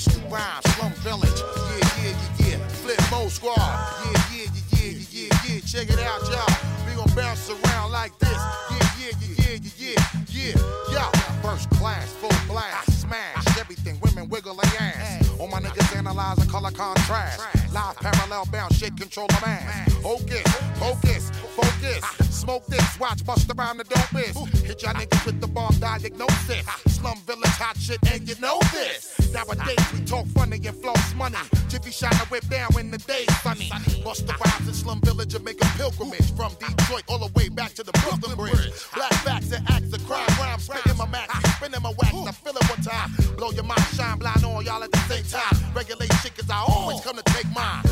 Busta Rhymes, Slum Village. Yeah. Flip Mo Squad. Yeah. Check it out, y'all. We gon' bounce around like this. Yeah. Yo, first class, full blast, smash everything. Women wiggle their ass. All my niggas analyzing color contrast. Live parallel bound, shit control the mass. Focus. Smoke this, watch bust around the dopest. Hit y'all niggas with the bomb diagnosis. Slum Village hot shit, and you know this. Nowadays we talk funny and floss money. Jiffy shine a whip down when the day's sunny. Bust the rhymes in Slum Village and make a pilgrimage from Detroit all the way back to the Brooklyn Bridge. Black facts and acts of crime, where I'm spinning my max, spinning my wax. I feel it one time. Blow your mind, shine blind on y'all at the same time. Regulate shit, cause I always come to take mine.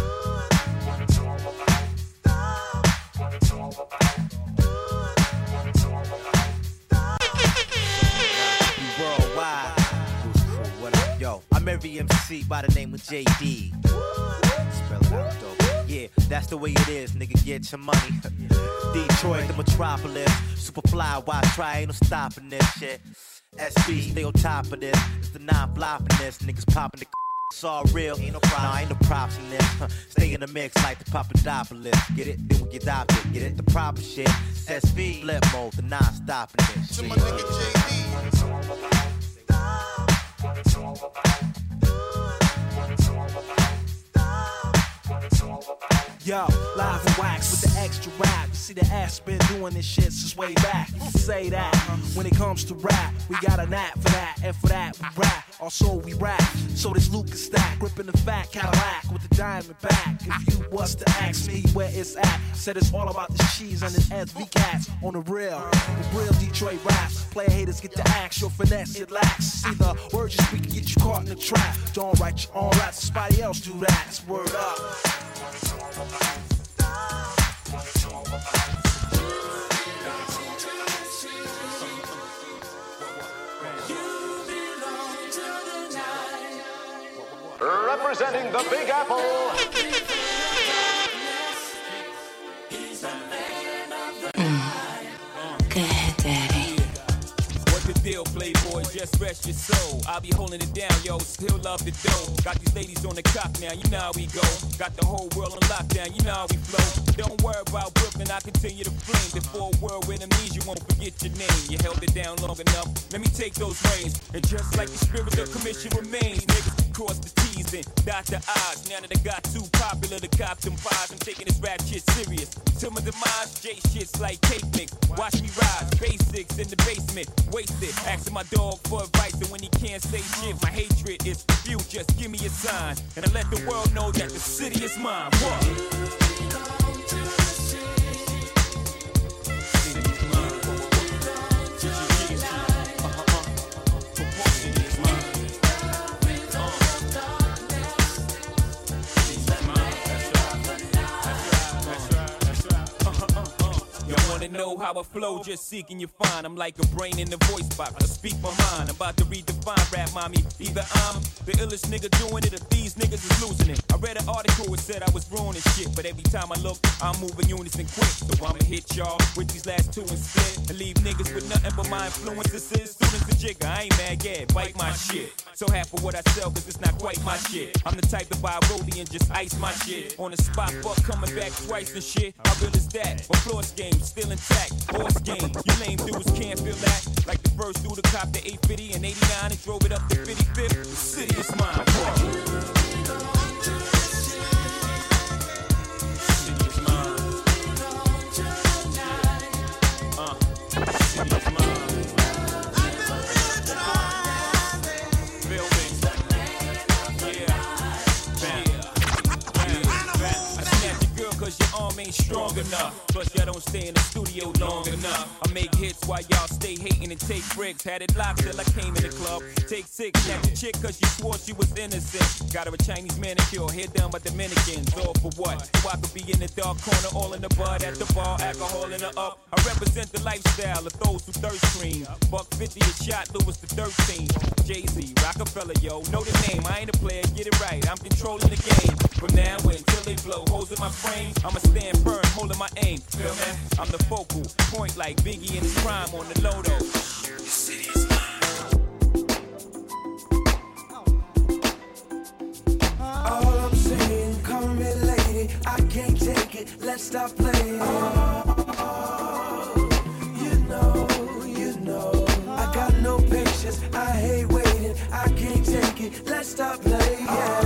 Worldwide. What up, yo? I'm every MC by the name of JD. Spell it out, though. Yeah, that's the way it is, nigga. Get your money. Detroit, the metropolis. Superfly, why try? Ain't no stopping this shit. SB, stay on top of this. It's the non-flopping this. Niggas popping the. It's all real, ain't no problem. Nah, ain't no props in this. Stay in the mix like the Papadopoulos. Get it? Then we get adopted. Get it? The proper shit. SV, flip mode, the non-stopping this. To my nigga Yo, live and wax with the extra rap. You see the ass been doing this shit since way back. You can say that when it comes to rap, we got a knack for that, and for that we rap. Also we rap, so this Lucas stack, gripping the fat Cadillac with the diamond back. If you was to ask me where it's at, said it's all about the cheese and this SV cats on the real Detroit raps. Player haters get the axe, your finesse it lacks. See the words you speak get you caught in the trap. Don't write your own raps, somebody else do that. It's word up. Representing the Big Apple. Go ahead, Daddy. What the deal, Playboy? Just rest your soul. I'll be holding it down, yo. Still love the dough. Got these ladies on the cock now, you know how we go. Got the whole world on lockdown, you know how we flow. Don't worry about Brooklyn, I continue to flame. Before a world with amnesia, won't forget your name. You held it down long enough, let me take those reins. And just like the spirit of commission remains, niggas cross the T's and dot the I's. Now that I got too popular to cop them pies, I'm taking this rap shit serious. Till my demise, J shit's like cake mix. Watch me rise, basics in the basement, wasted. Asking my dog for advice, and when he can't say shit, my hatred is few. Just give me a sign, and I let the world know that the city is mine. What? Wanna know how I flow, just seeking you find. I'm like a brain in the voice box, I speak my mind. I'm about to redefine rap, mommy. Either I'm the illest nigga doing it, or these niggas is losing it. I read an article, it said I was ruining shit, but every time I look, I'm moving unison quick. So I'ma hit y'all with these last two instead, and leave niggas with nothing but my influences. Students a jigger, I ain't mad, yeah, bite my shit. So half of what I sell, cause it's not quite my shit. I'm the type to buy a rollie and just ice my shit. On the spot, fuck coming back twice and shit. How real is that? My floor game still intact. Horse game, you lame dudes can't feel that. Like the first dude to cop the 850 and 89 and drove it up to 55th. The city is mine. City is mine. City is mine. Cause your arm ain't strong enough. Plus y'all don't stay in the studio long enough. I make hits while y'all stay hating and take bricks. Had it locked till I came in the club. Take 6, snatch a chick cause you swore she was innocent. Got her a Chinese manicure, hair done by Dominicans. All for what? So I could be in the dark corner, all in the bud at the bar, alcohol in the up. I represent the lifestyle of those who thirst cream. $150 a shot, Louis the 13th. Jay-Z, Rockefeller, yo, know the name. I ain't a player, get it right. I'm controlling the game. From now until they blow holes in my frame, I'ma stand firm, holding my aim. Feel me? I'm the focal point like Biggie in his prime on the Lodo. The city is mine. stop playing. You know, I got no patience. I hate waiting. I can't take it. Let's stop playing.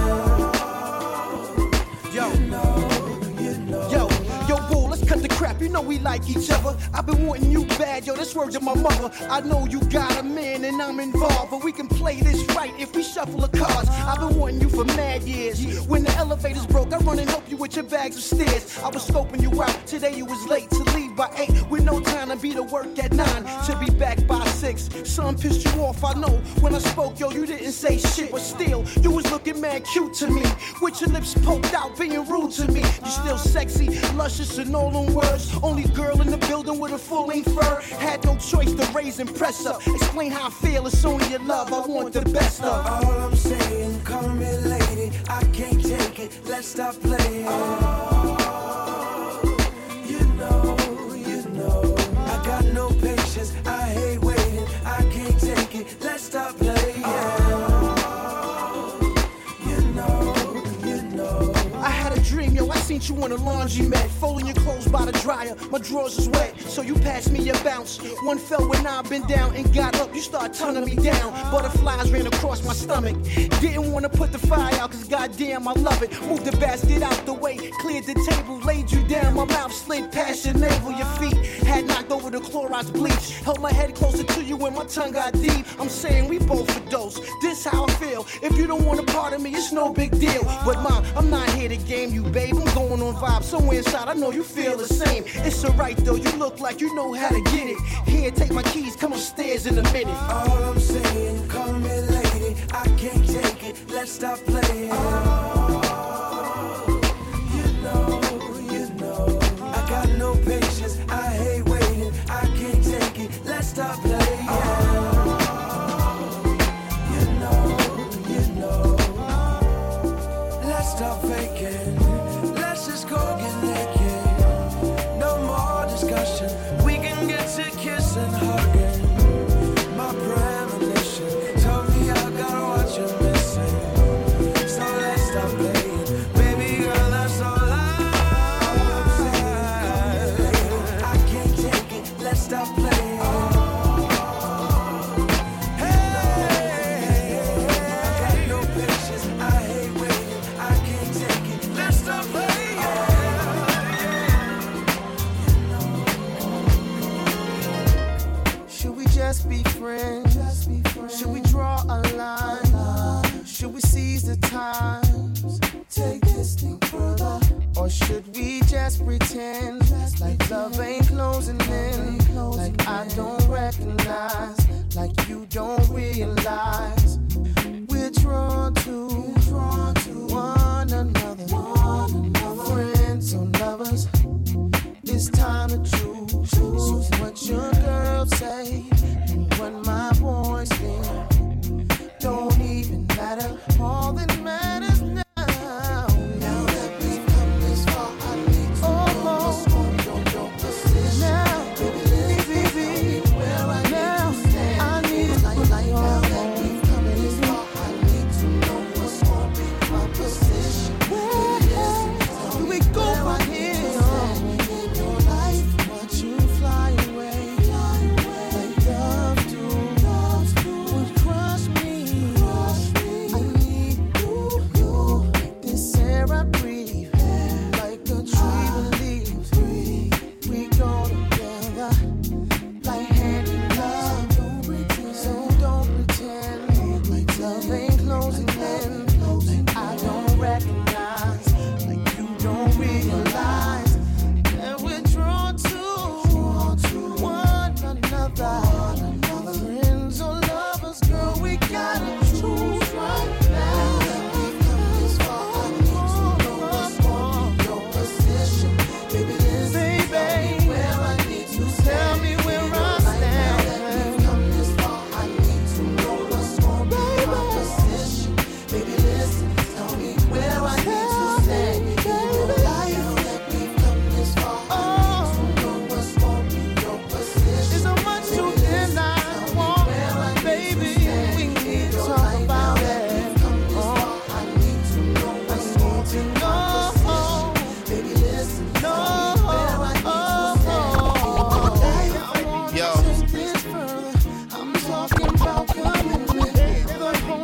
Yo, boo, let's cut the crap. You know we like each other. I've been wanting you bad, yo. This word to my mother. I know you got a man and I'm involved, but we can play this right if we shuffle the cards. I've been wanting you for mad years. When the elevator's broke, I run and help you with your bags of stairs. I was scoping you out. Today you was late to leave by 8 with no time to be to work at 9 to be back by 6. Some pissed you off, I know. When I spoke, yo, you didn't say shit, but still, you was looking mad cute to me. With your lips poked out, being rude to me. You still sexy, luscious and all them words. Only girl in the building with a full-length fur. Had no choice to raise and press up. Explain how I feel, it's only your love I want the best of. All I'm saying, call me lady. I can't take it, let's stop playing. You know, I got no patience. I hate waiting, I can't take it, let's stop playing. I had a dream, yo, I seen you on a laundromat, folding your clothes by the dryer. My drawers is wet, so you passed me your bounce. One fell when I been down and got up, you start turning me down. Butterflies ran across my stomach. Didn't want to put the fire out, cause goddamn I love it. Moved the basket out the way, cleared the table, laid you down. My mouth slid past your navel, your feet had knocked over the Clorox bleach. Held my head closer to you when my tongue got deep. I'm saying we both a dose, this how I feel. If you don't want a part of me, it's no big deal. But mom, I'm not here to game you, babe. I'm going on vibes somewhere inside, I know you feel the same. It's alright though, you look like you know how to get it. Here, take my keys, come upstairs in a minute. All I'm saying, call me lady. I can't take it, let's stop playing. You know, I got no patience. I hate waiting, I can't take it, let's stop playing. You know, let's stop faking. Let's just go get naked. No more discussion. We can get to kissing, hugging. My premonition told me I gotta watch you missing. So let's stop playing. Baby girl, that's all I'm saying. I can't take it. Let's stop playing. Hey, I got no patience. I hate waiting. I can't take it. Let's stop playing. Should we just be friends? Should we draw a line? Should we seize the times? Take this thing further. Or should we just pretend like love ain't closing in? Like I don't recognize, like you don't realize. We're drawn to one another. Friends or lovers, it's time to choose. So what your girl say and what my boys think don't even matter. All that matters now. Now that we've come this far, I need to know what's your position. Now, baby, now I need to know. Now that we've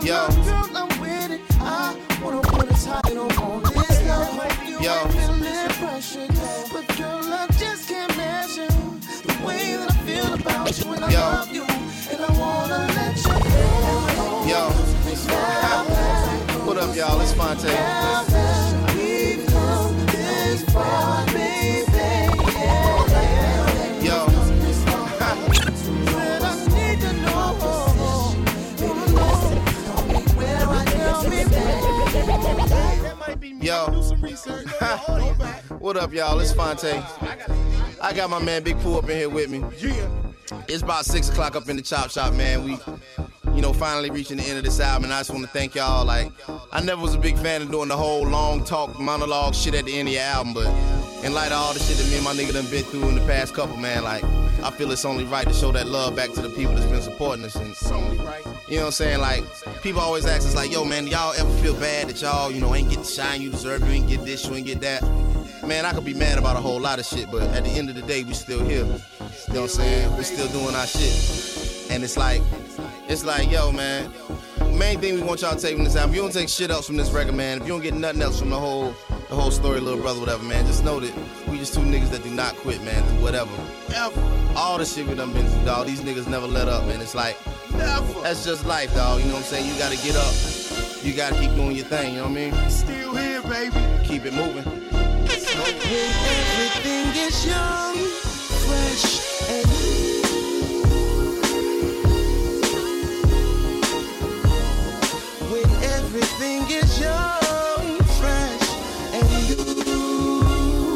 Yo. Girl, I'm with it. I wanna put a title on this love. You ain't feeling pressured, but girl, I just can't measure the way that I feel about you, and I love you, and I wanna let you know. Yo. What up, y'all? It's Fonte. We've come this far, baby. Yo. When I need to know, baby, listen, where I am, yo. What up, y'all? It's Fonte. I got my man Big Pooh up in here with me. It's about 6 o'clock up in the chop shop, man. We, finally reaching the end of this album, and I just want to thank y'all. Like, I never was a big fan of doing the whole long talk, monologue shit at the end of your album, but in light of all the shit that me and my nigga done been through in the past couple, man, like, I feel it's only right to show that love back to the people that's been supporting us. And it's only right. You know what I'm saying? Like, people always ask us, like, yo, man, do y'all ever feel bad that y'all, ain't get the shine you deserve, you ain't get this, you ain't get that? Man, I could be mad about a whole lot of shit, but at the end of the day, we still here. You know what I'm saying? We still doing our shit. And it's like, yo, man, main thing we want y'all to take from this album, if you don't take shit else from this record, man, if you don't get nothing else from the whole story, little brother, whatever, man, just know that we just two niggas that do not quit, man, through whatever. Ever. All the shit we done been through, dog, these niggas never let up, and it's like, never. That's just life, dog, you know what I'm saying? You gotta get up. You gotta keep doing your thing, you know what I mean? Still here, baby. Keep it moving. When everything is young, fresh, and new. When everything is young, fresh, and new.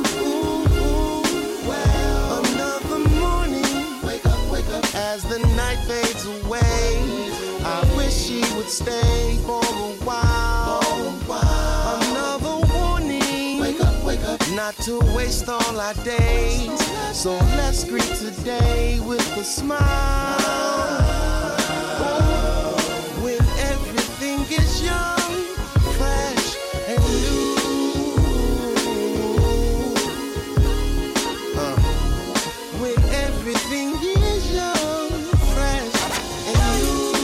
Well, another morning, wake up. As the night fades away, I wish she would stay for a while. Another warning, wake up. Not to waste all our days. So let's greet today with a smile. When everything is young, fresh, and new. When everything is young, fresh, and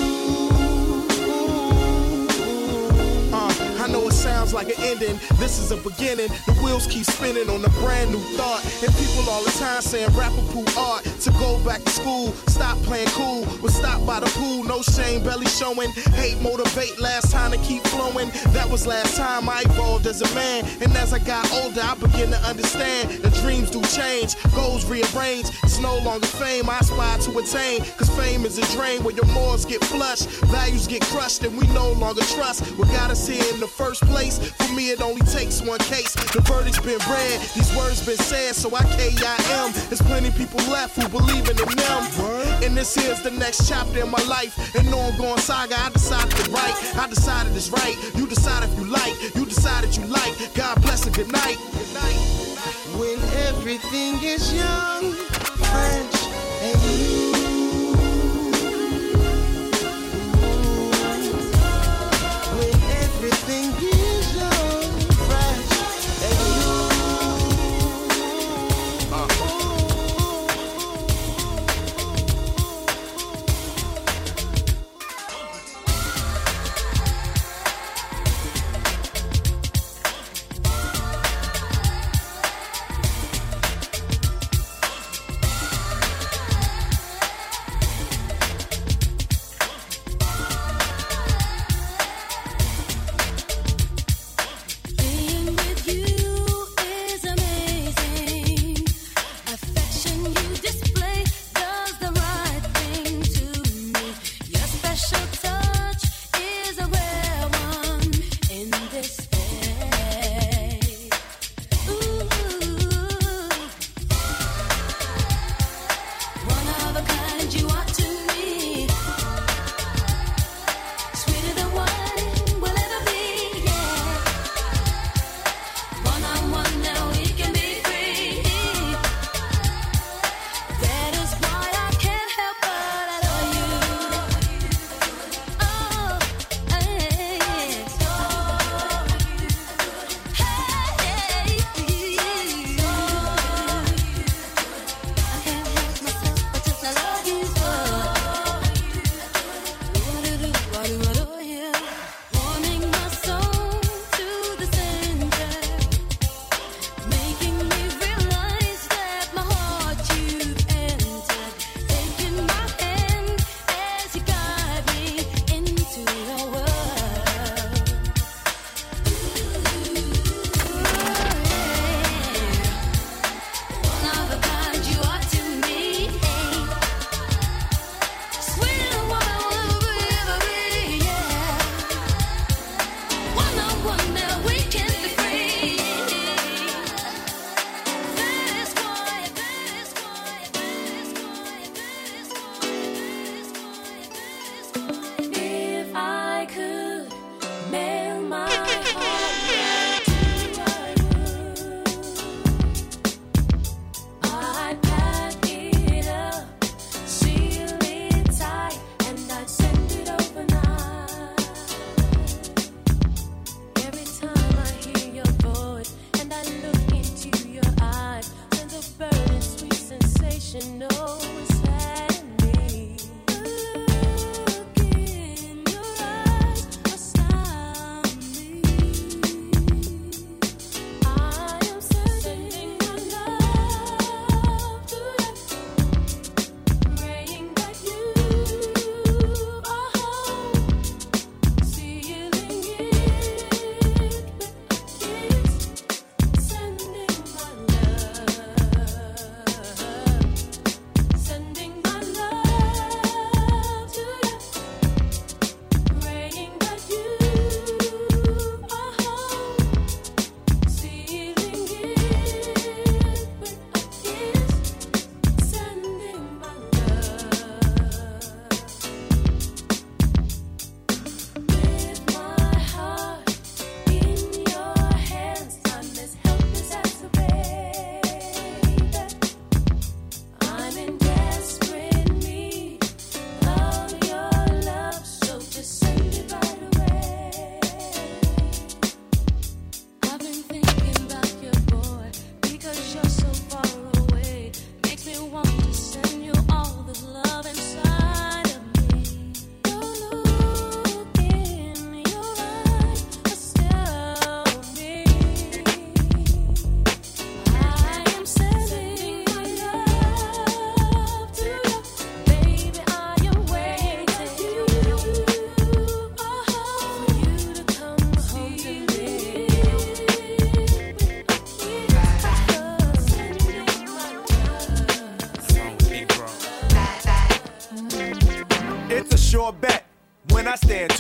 new. I know it sounds like an ending. This is a beginning. The wheels keep spinning on a brand new thought. And people all the time saying rapper poo art. To go back to school, stop playing cool. We'll stop by the pool, no shame, belly showing. Hate motivate, last time to keep flowing. That was last time I evolved as a man. And as I got older, I begin to understand that dreams do change, goals rearrange. It's no longer fame I aspire to attain. Cause fame is a drain where your morals get flushed, values get crushed, and we no longer trust what got us here in the first place. For me, it only takes one case. The verdict's been read, these words been said, so I K-I-M. There's plenty people left who believing in them. And this here's the next chapter in my life. And no ongoing saga, I decided to write. I decided it's right. You decide if you like. You decided you like. God bless and good night. Good night. When everything is young, fresh, and new. When everything is young, fresh, and new.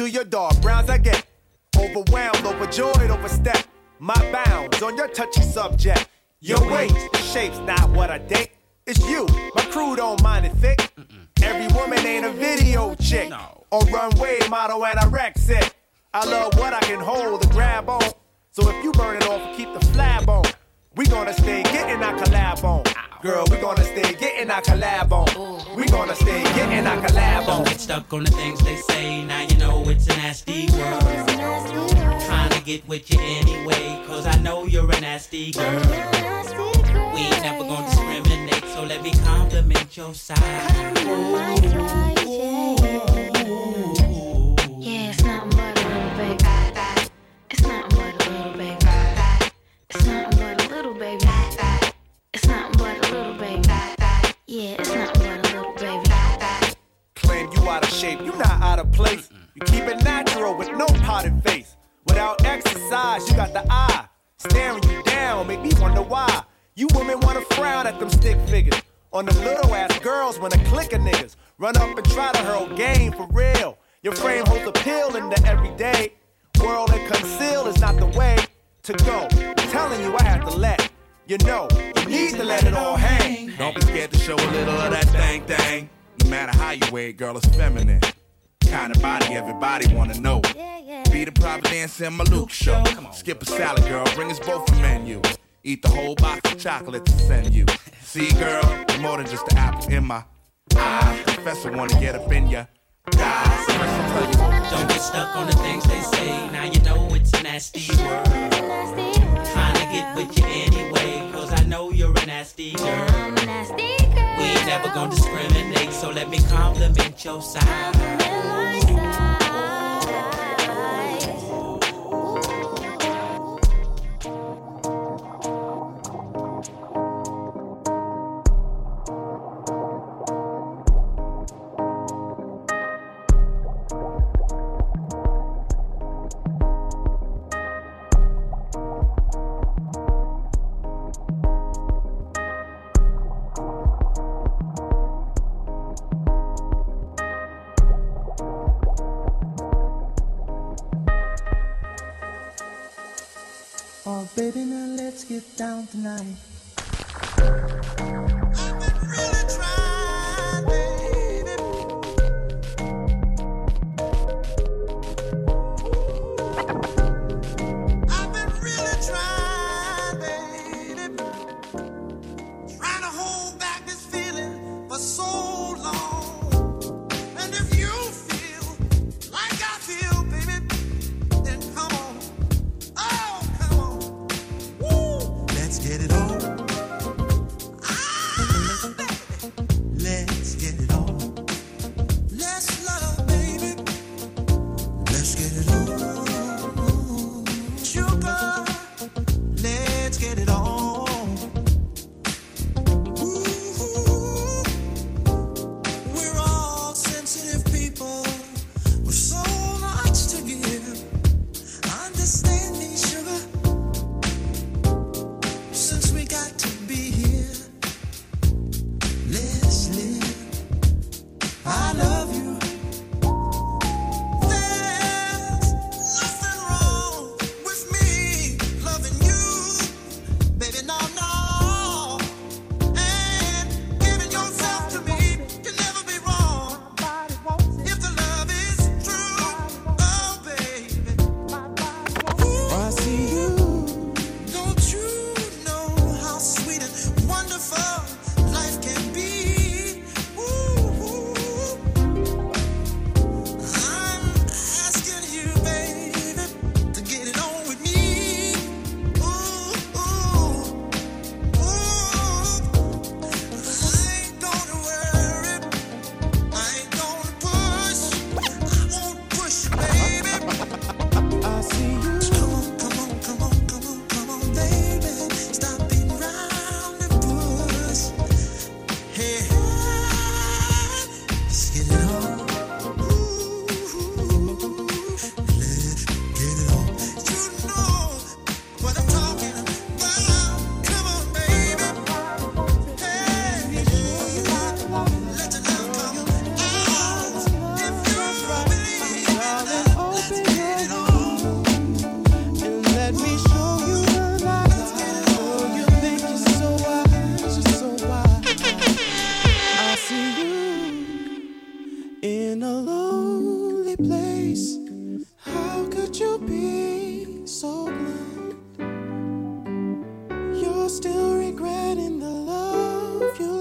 your dark browns I get. Overwhelmed, overjoyed, overstep my bounds on your touchy subject. Your weight, shape's not what I think. It's you, my crew don't mind it thick. Every woman ain't a video chick. On runway, model anorexic. I love what I can hold and grab on. So if you burn it off and keep the flab on, we gonna stay getting our collab on. Girl, we gonna stay getting our collab on. We gonna stay getting our collab on. Don't get stuck on the things they say. Now you know it's a nasty world. Trying to get with you anyway, cause I know you're a nasty girl. We ain't never gonna discriminate, so let me compliment your side. Yeah, it's nothing but a little baby. It's nothing but a little baby. It's nothing but a little baby. It's nothing but a little baby. Yeah, it's nothing but a little baby. Claim you out of shape, you not out of place. You keep it natural with no potted face. Without exercise, you got the eye staring you down, make me wonder why. You women wanna frown at them stick figures. On them little ass girls when a clique of niggas run up and try to hurl game for real. Your frame holds appeal in the everyday. World and conceal is not the way to go. I'm telling you I have to let you know. You need to let it all hang. Don't be scared to show a little of that thing. No matter how you wear it, girl, it's feminine. Kind of body everybody wanna know. Be the Providence and my Luke show. Skip a salad, girl, bring us both a menu. Eat the whole box of chocolate to send you. See, girl, you're more than just an apple in my eye. Professor wanna get up in ya. Don't get stuck on the things they say. Now you know it's a nasty world. Trying to get with you anyway, cause I know you're a nasty girl. We ain't never gonna discriminate, so let me compliment your side. Oh, baby, now let's get down tonight. Get it on. still regretting the love you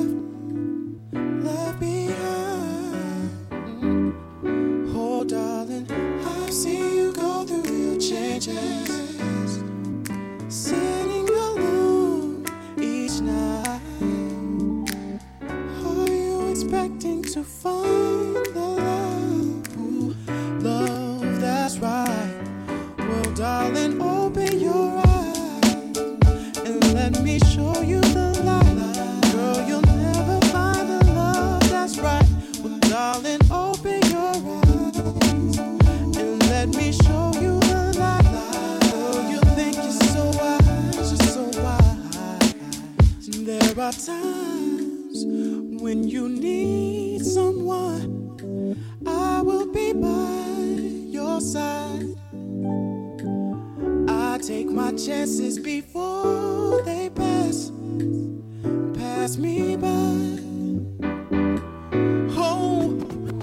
left behind. Oh, darling, I've seen you go through real changes, sitting alone each night. Are you expecting to find the love? Ooh, love that's right. Well, darling, open your eyes and let me show you the light. Girl, you'll never find the love that's right. Well, darling, open your eyes and let me show you the light. Girl, you think you're so wise, you're so wise. There are times when you need someone, I will be by your side. I take my chances before they pass me by. Oh,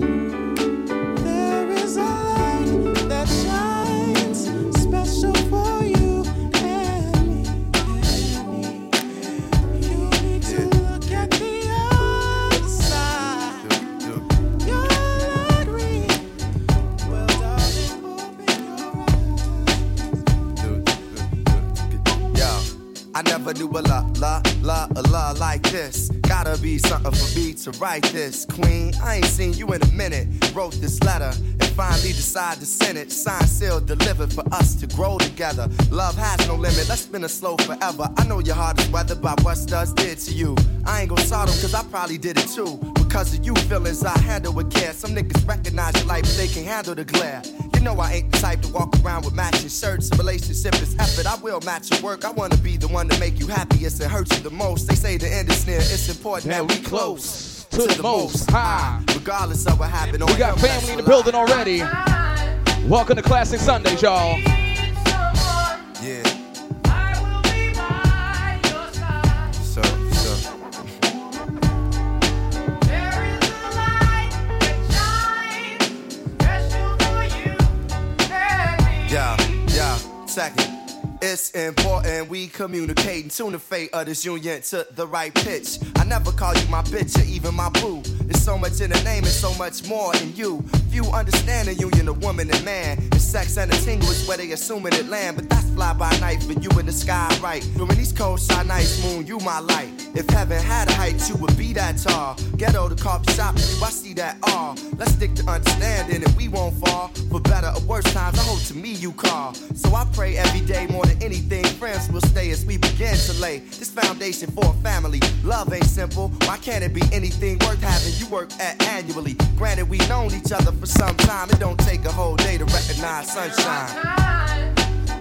there is a light that shines special for you and me. You need to look at the other side. You'll agree. Well, darling, open your eyes. Yo, I never knew a la like this. Gotta be something for me to write this. Queen, I ain't seen you in a minute. Wrote this letter and finally decided to send it. Signed, sealed, delivered for us to grow together. Love has no limit, let's spin it slow forever. I know your heart is weathered by what studs did to you. I ain't gon' start them cause I probably did it too. Because of you feelings I handle with care. Some niggas recognize your life but they can't handle the glare. You know I ain't the type to walk around with matching shirts. A relationship is effort, I will match your work. I wanna be the one to make you happiest and hurt you the most. They say the end is near, it's important that we close to the most high. Regardless of what happened. We got family in the building already. Welcome to Classic Sundays, y'all. Yeah. Yeah, second. It's important we communicate and tune the fate of this union to the right pitch. I never call you my bitch or even my boo. There's so much in the name and so much more in you. Few understand the union of woman and man. It's sex and a tingle is where they assuming it land. But that's fly by night for you in the sky, right? During these cold side nights, moon, you my light. If heaven had a height, you would be that tall. Ghetto to coffee shop, you, I see that all. Let's stick to understanding and we won't fall. For better or worse times, I hope to me you call. So I pray every day more than anything. Friends will stay as we begin to lay this foundation for a family. Love ain't simple. Why can't it be anything worth having? You work at annually. Granted, we known each other for some time. It don't take a whole day to recognize sunshine.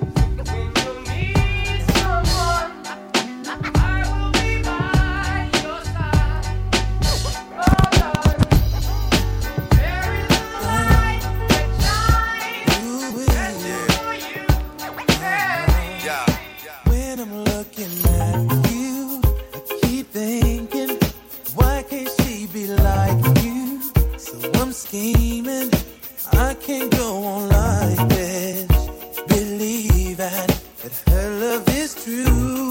Scheming, I can't go on like this. Believe that her love is true.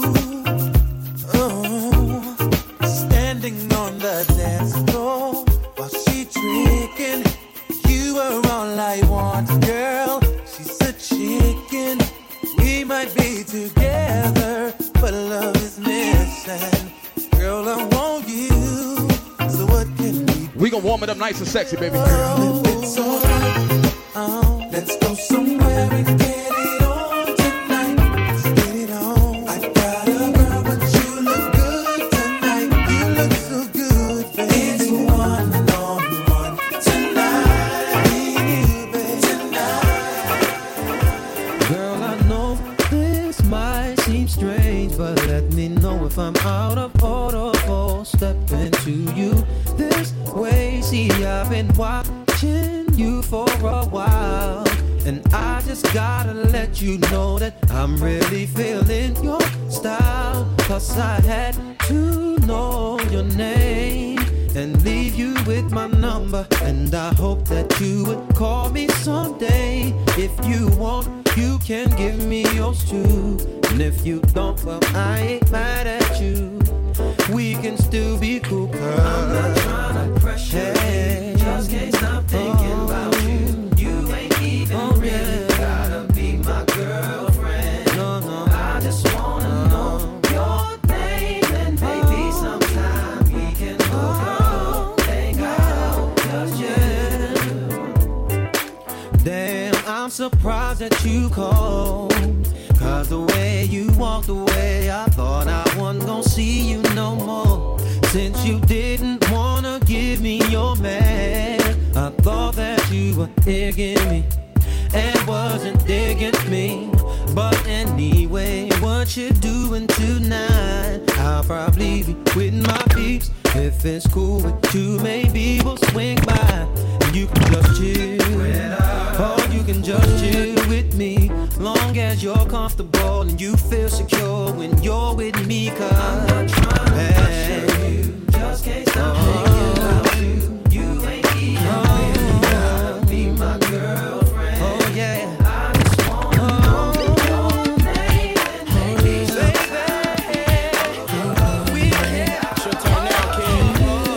Oh, standing on the dance floor while she tricking. You are all I want, girl. She's a chicken. We might be together, but love is missing. Girl, I want you. So what can we gon' warm it up nice and sexy, baby. Girl, if it's alright, let's go somewhere and get it on tonight. Let's get it on. I got a girl, but you look good tonight. You look so good, baby. It's one-on-one tonight. You, baby, tonight. Girl, I know this might seem strange, but let me know if I'm out of order for stepping to you this way. See, I've been watching you for a while, and I just gotta let you know that I'm really feeling your style. Cause I had to know your name and leave you with my number. And I hope that you would call me someday. If you want, you can give me yours too. And if you don't, well, I ain't mad at you. We can still be cool, girl. I'm not trying to pressure you. Just can't stop thinking about you. You ain't even really gotta be my girlfriend. No, I just wanna know your name, and maybe sometime we can hook up, hang out, just yeah. Damn, I'm surprised that you called. Cause the way you walked away, I thought I wasn't gonna see you no more. Since you didn't wanna give me your man, I thought that you were digging me and wasn't digging me. But anyway, what you doing tonight? I'll probably be with my peeps. If it's cool with you, maybe we'll swing by. You can just chill, or you can just chill with me. Long as you're comfortable and you feel secure when you're with me. Cause I'm not trying to pressure you. Just can't stop thinking about you. You ain't even really gotta be my girlfriend. Oh yeah. I just wanna know your name and maybe we can. It's your turn now, kid.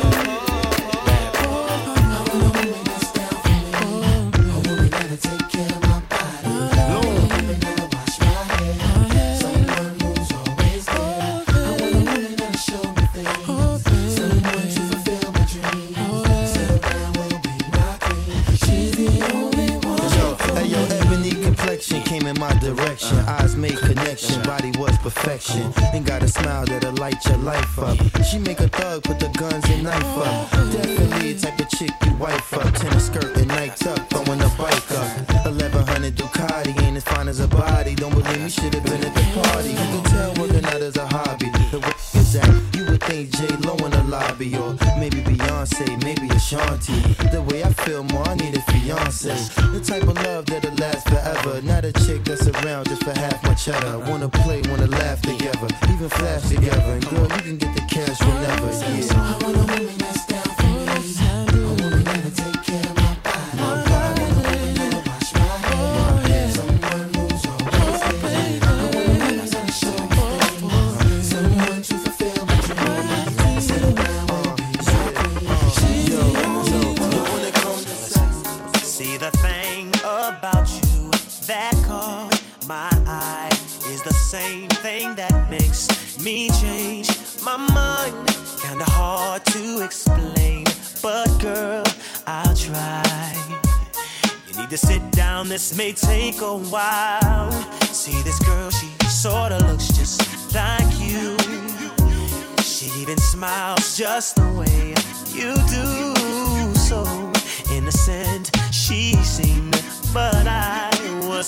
Came in my direction, eyes made connection, body was perfection. Ain't got a smile that'll light your life up. She make a thug, put the guns and knife up. Definitely the type of chick you wife up. Tennis skirt and night tuck, throwing a bike up. 1100 Ducati, ain't as fine as a body. Don't believe me, should've been at the party. You can tell working out is a hobby. The way is that, you would think J-Lo in the lobby. Or maybe Beyonce, maybe Ashanti. The way I feel more, I need a fiance. The type of love that'll last forever. Not a chick that's around just for half my cheddar. Wanna play, wanna laugh together, even flash together. And girl, you can get the cash whenever, yeah. I want a woman that's down for me. A woman that'll take care of my body. I want a woman that'll wash my hair. Someone who's always there. I want a woman that's gonna show me things. Someone to fulfill my dreams. Sit around and be so free. Yo, when it comes to sex. See the thing about you that caught my eye is the same thing that makes me change my mind. Kinda hard to explain, but girl, I'll try. You need to sit down, this may take a while. See this girl, she sorta looks just like you. She even smiles just the way you do. So innocent she seemed, but I was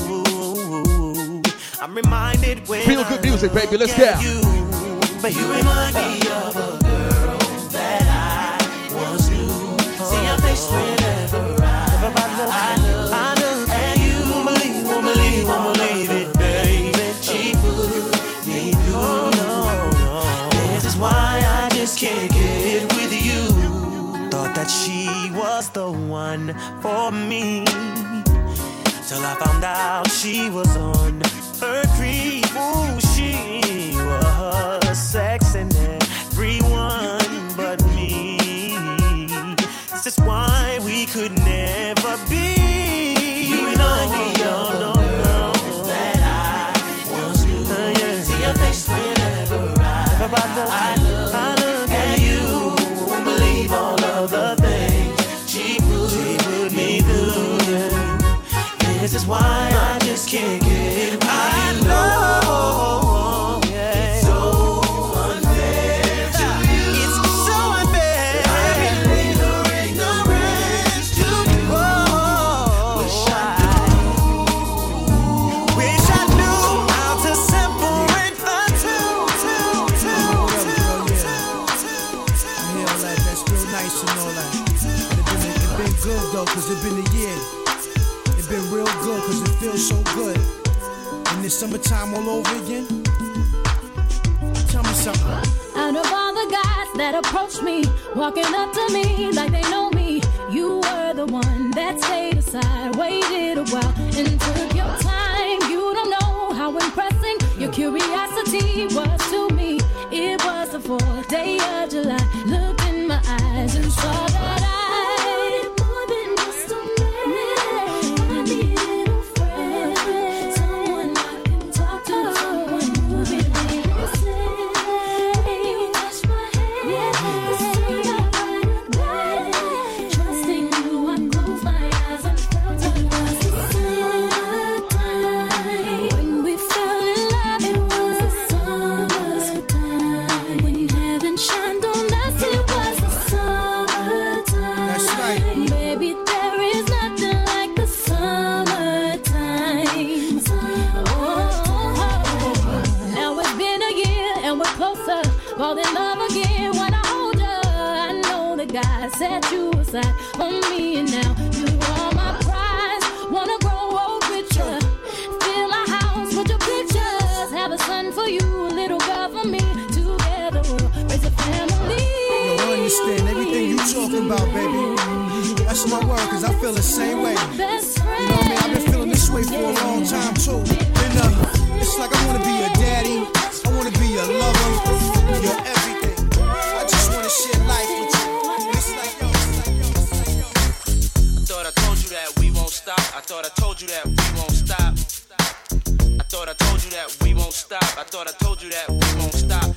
fooled. I'm reminded when feel good music, baby. Let's go. But you remind me of a girl that I once knew. See your face whenever I look, and you won't believe it, baby. She put me through. No. This is why I just can't get with you. Thought that she was the one for me, till I found out she was on her creep. Ooh, she was sexing everyone but me. This is why we could never be. You remind me of no that I once knew. Yeah. See your face whenever I look, and you won't believe all of the things she put me through. Yeah. This is why I just can't get by. I know, yeah. It's so unfair to you. It's so unfair. I can leave her ignorance to you. Wish I knew how to separate the two. I hear all that, that's real nice and all that. It been good though, cause it been a year. It been real good, cause it feels so good. And it's summertime all over again. Tell me something. Out of all the guys that approach me, walking up to me like they know me. You were the one that stayed aside, waited a while, and took your time. You don't know how impressing your curiosity was to me. It was the 4th day of July. Looked in my eyes and saw that I needed more than just a man. I needed a friend, someone I can talk to, someone who really understands. Touch my hand, say I ride or die. Trusting you, I close my eyes and felt it was the summertime. When we fell in love, it was the summertime. When heaven shined on us, it was the summertime. That's right. Baby, there is nothing like the summertime. Now it's been a year and we're closer, fall in love again. When I hold you, I know that God set you aside for me, and now you are my prize. Wanna grow old with you, fill a house with your pictures, have a son for you, a little girl for me. Together we'll raise a family. Yo, I understand everything you talking about, baby. That's my word, cause I feel the same way. You know what I mean? I've been feeling this way for a long time too. And it's like I wanna be your daddy, I wanna be your lover, your everything. I just wanna share life with you. It's like yo, I thought I told you that we won't stop. I thought I told you that we won't stop. I thought I told you that we won't stop. I thought I told you that we won't stop.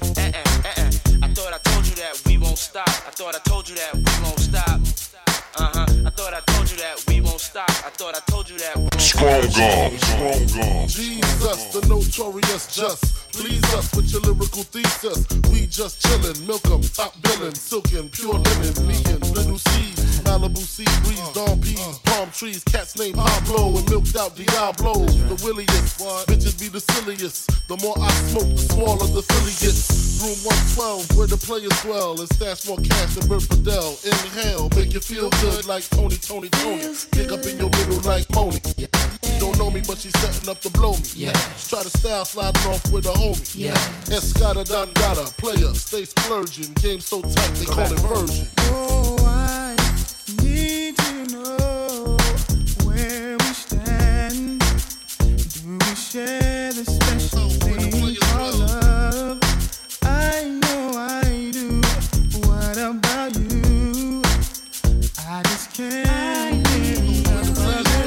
I thought I told you that we won't stop. I thought I told you that we won't stop. I thought I told you that we won't stop. I thought I told you that we won't stop. Strong arm. Jesus, the notorious just. Please us with your lyrical thesis. We just chillin', milk 'em, top billin', silkin', pure linen, me and little seeds, Malibu sea breeze, dawn peas, palm trees, cats named Pablo and milked out Diablo. The williest, bitches be the silliest. The more I smoke, the smaller the Philly gets. Room 112, where the players dwell, and stash more cash than Bert Fidel. Inhale, make you feel good like Tony. Dig up in your middle like Moni. She don't know me, but she's setting up to blow me. Yeah. Try to style sliding off with a homie. Yeah. Escada Dangada, player, stay splurging. Game so tight, they call it version. oh, I need to know where we stand. Do we share the special thing called love? I know I do. What about you? I just can't get enough of your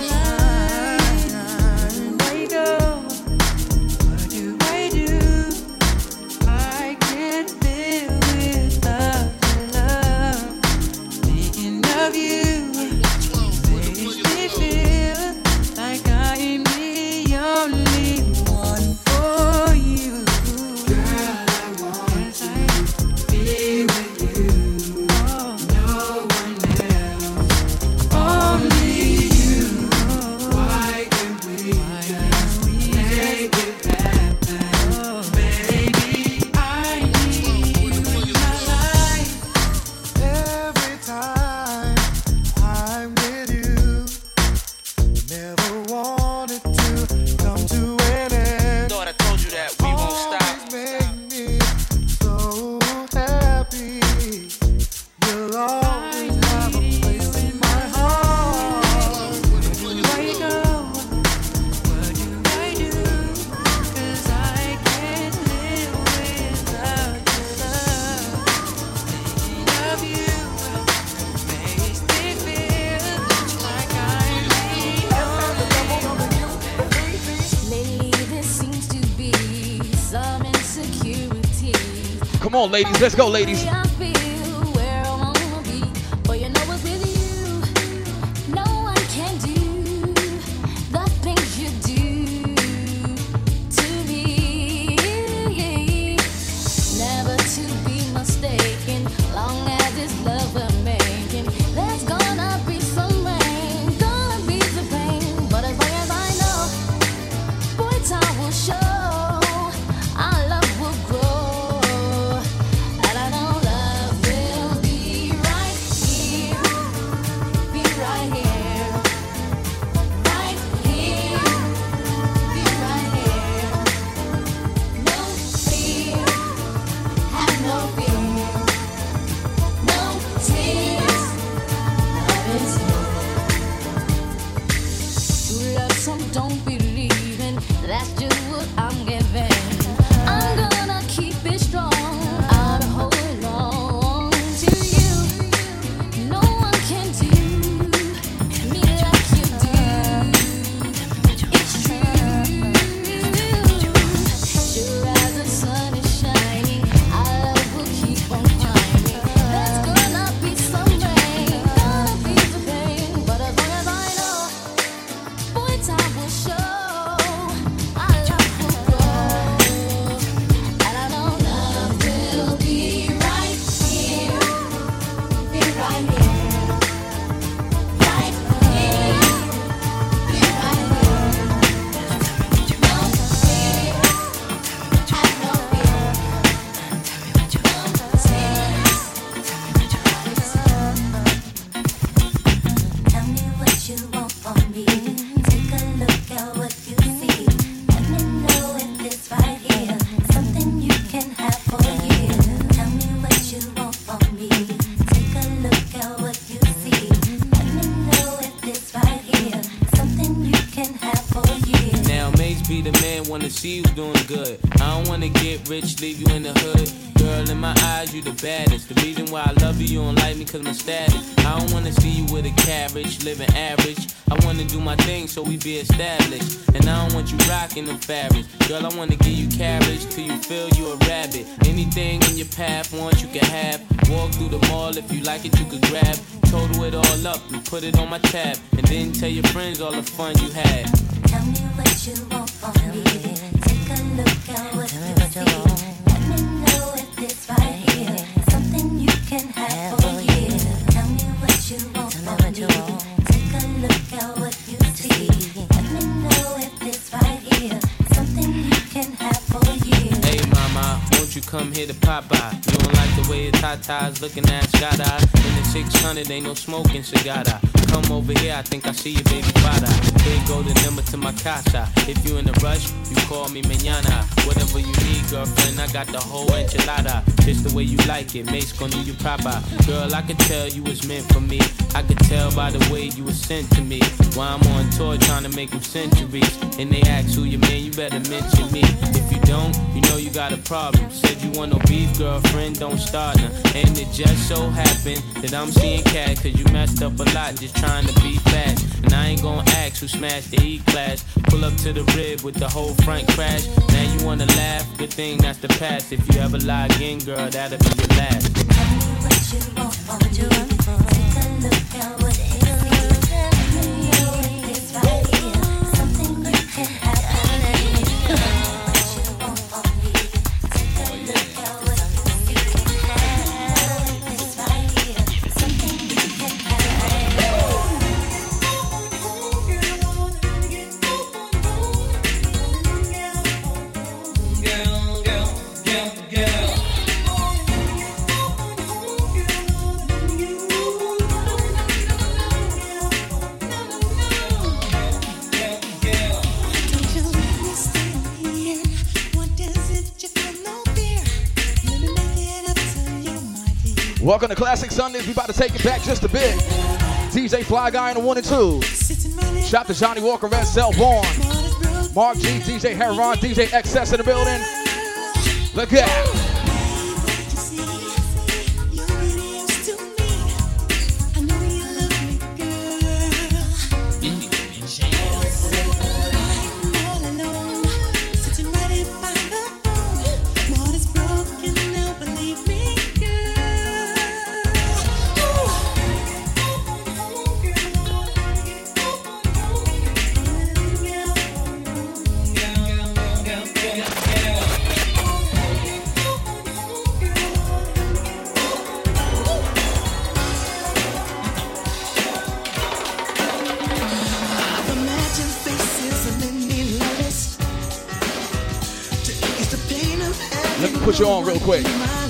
line. Where you go? What do I do? I can't live without your love. Thinking of you makes me feel like I am the only one for you. Girl, I want to be with you. No one else, only you. Why can't we just make it happen? Baby, I need you in my life. Every time I'm with you, never wanted to come to an end. Thought I told you that we won't stop. Always make me so happy. You'll always have a place in my heart. Where you go? What do I do? 'Cause I can't live without your love. Thinking of you makes me feel like I'm the only. Lately there seems to be some insecurity. Come on, ladies. Let's go, ladies. I feel where I wanna be, but you know it's with you. No one can do the things you do to me. Never to be mistaken, long as it's love we're making. There's gonna be some rain, gonna be the pain, but as long as I know, boy, time will show. Our love will grow, and I know love don't believe in. That's just what I'm giving. I'm gonna keep it strong. I'll hold on to you. No one can do me like you do. It's true. Sure as the sun is shining, our love will keep on climbing. There's gonna be some rain, gonna be the pain, but as long as I know, boy, time will show. Our love will grow, and I know love will be right here, be right here, right here, be right here. No fear, have no fear. Tell me what you want from me. Take a look at what you see. Let me know if it's right here. Something you can have for a year. Tell me what you want from me. Take a look at what you see. Let me know if it's right here. Something you can have for a year. Now, Mace be the man, wanna see you doing good. I don't wanna get rich, leave you in the hood. Girl, in my eyes, you the baddest. The reason why I love you, you don't like me cause my status. I don't wanna see you with a carriage, living average. I wanna do my thing so we be established. And I don't want you rocking them fabrics. Girl, I wanna give you carriage till you feel you a rabbit. Anything in your path, want you can have. Walk through the mall, if you like it, you could grab. Total it all up and put it on my tab. And then tell your friends all the fun you had. Tell me what you want from me. Take a look at what you see. Let me know if it's right here. Something you can have for a year. Tell me what you want from me. Take a look at what you see. Let me know if it's right here. Something you can have for a year. Hey mama, won't you come here to pop by? You don't like the way your tatas looking at Scada. In the 600 ain't no smoking cigada. Come over here, I think I see your baby father. Here go the number to my casa. If you in a rush, you call me mañana. Whatever you need, girlfriend, I got the whole enchilada. Just the way you like it, Mace gon' do you proper. Girl, I could tell you was meant for me. I could tell by the way you was sent to me. While I'm on tour trying to make them centuries. And they ask who you man, you better mention me. If you don't, you know you got a problem. Said you want no beef, girlfriend, don't start now. And it just so happened that I'm seeing cat cause you messed up a lot just trying to be fast. And I ain't gon' ask who smashed the E-class. Pull up to the rib with the whole front crash. Now you wanna laugh, good thing that's the past. If you ever lie again, girl, that'll be your last. Take a look at what you see. Let me know if it's right here. Something you can have for a year. Tell me what you want from me. Take a look at what you see. Let me know if it's right here. Something you can have for a year. Welcome to Classic Sundays. We about to take it back just a bit. DJ Fly Guy on the 1 and 2. Shout to Johnny Walker, Red Cell Vaughn, Mark G, DJ Heron, DJ XS in the building. Look out. Let me put you on real quick.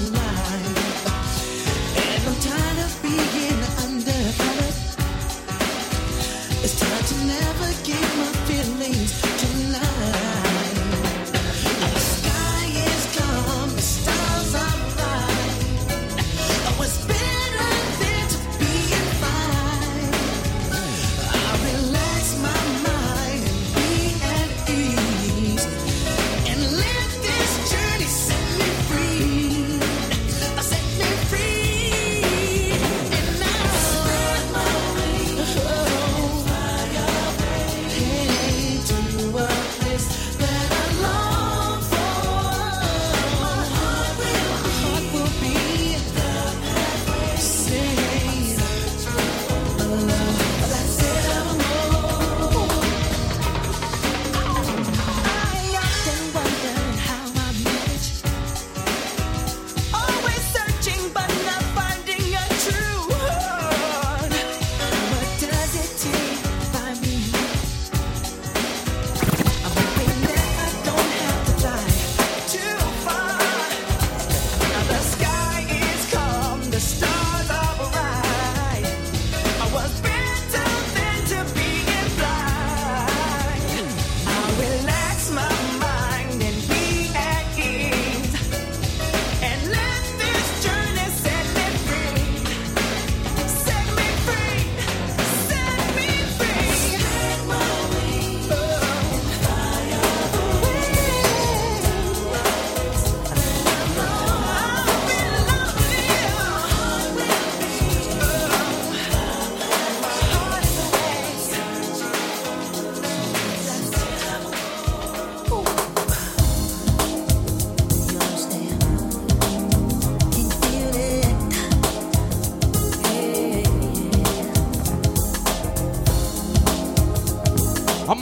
It's time to navigate my feelings tonight. The sky is calm, the stars are bright. Oh, it's better than to be in fight. I relax my mind and be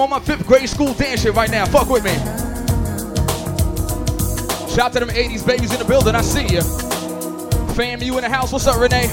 on my 5th grade school dance shit right now. Fuck with me. Shout to them 80s babies in the building. I see ya. Fam, you in the house. What's up, Renee?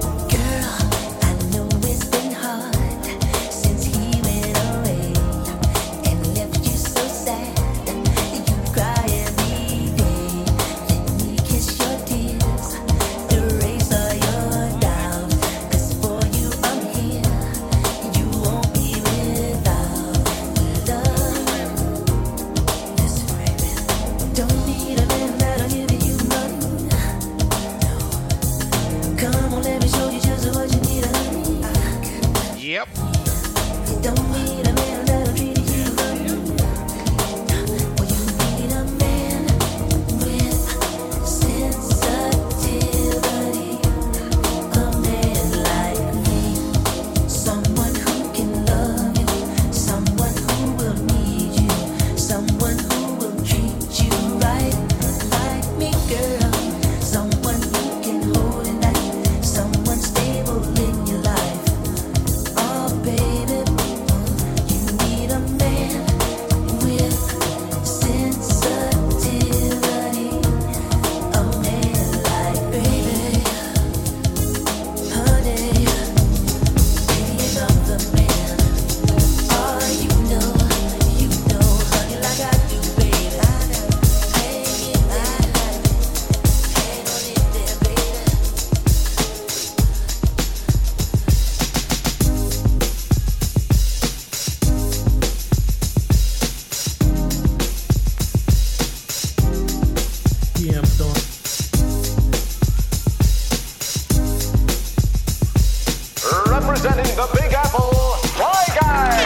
Representing the Big Apple, Fly Guy.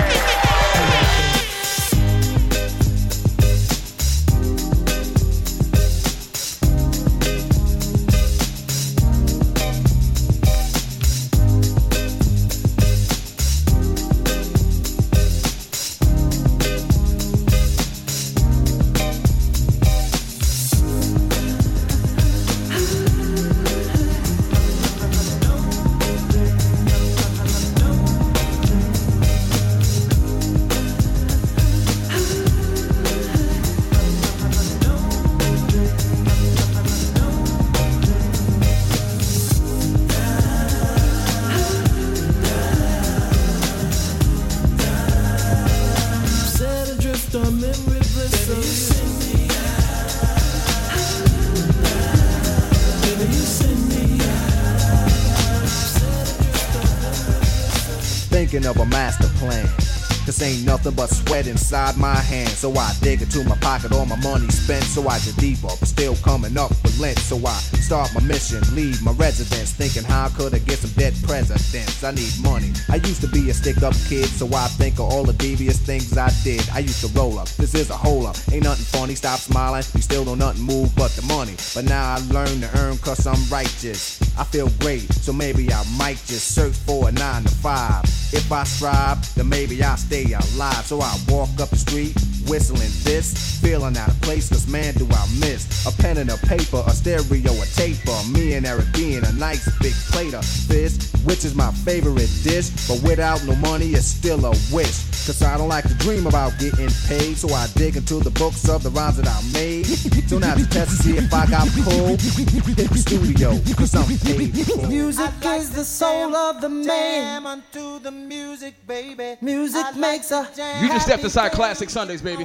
Thinking of a master plan. Cause ain't nothing but sweat inside my hands. So I dig into my pocket, all my money spent. So I get deeper, but still coming up with lint. So I start my mission, leave my residence. Thinking how could I get some dead presidents? I need money. I used to be a stick-up kid, so I think of all the devious things I did. I used to roll up, this is a hole up. Ain't nothing funny, stop smiling. You still don't nothing move but the money. But now I learn to earn cause I'm righteous. I feel great, so maybe I might just search for a 9 to 5. If I strive, then maybe I'll stay alive. So I walk up the street, whistling this, feeling out of place, cause man do I miss a pen and a paper, a stereo, a taper. Me and Eric being a nice big plate of fish, which is my favorite dish. But without no money, it's still a wish. Cause I don't like to dream about getting paid. So I dig into the books of the rhymes that I made. So now to test to see if I got cold, hit the studio, cause I'm paid. Music is the soul of the man. Unto the music, baby. Music makes a You just stepped aside Classic Sundays, baby.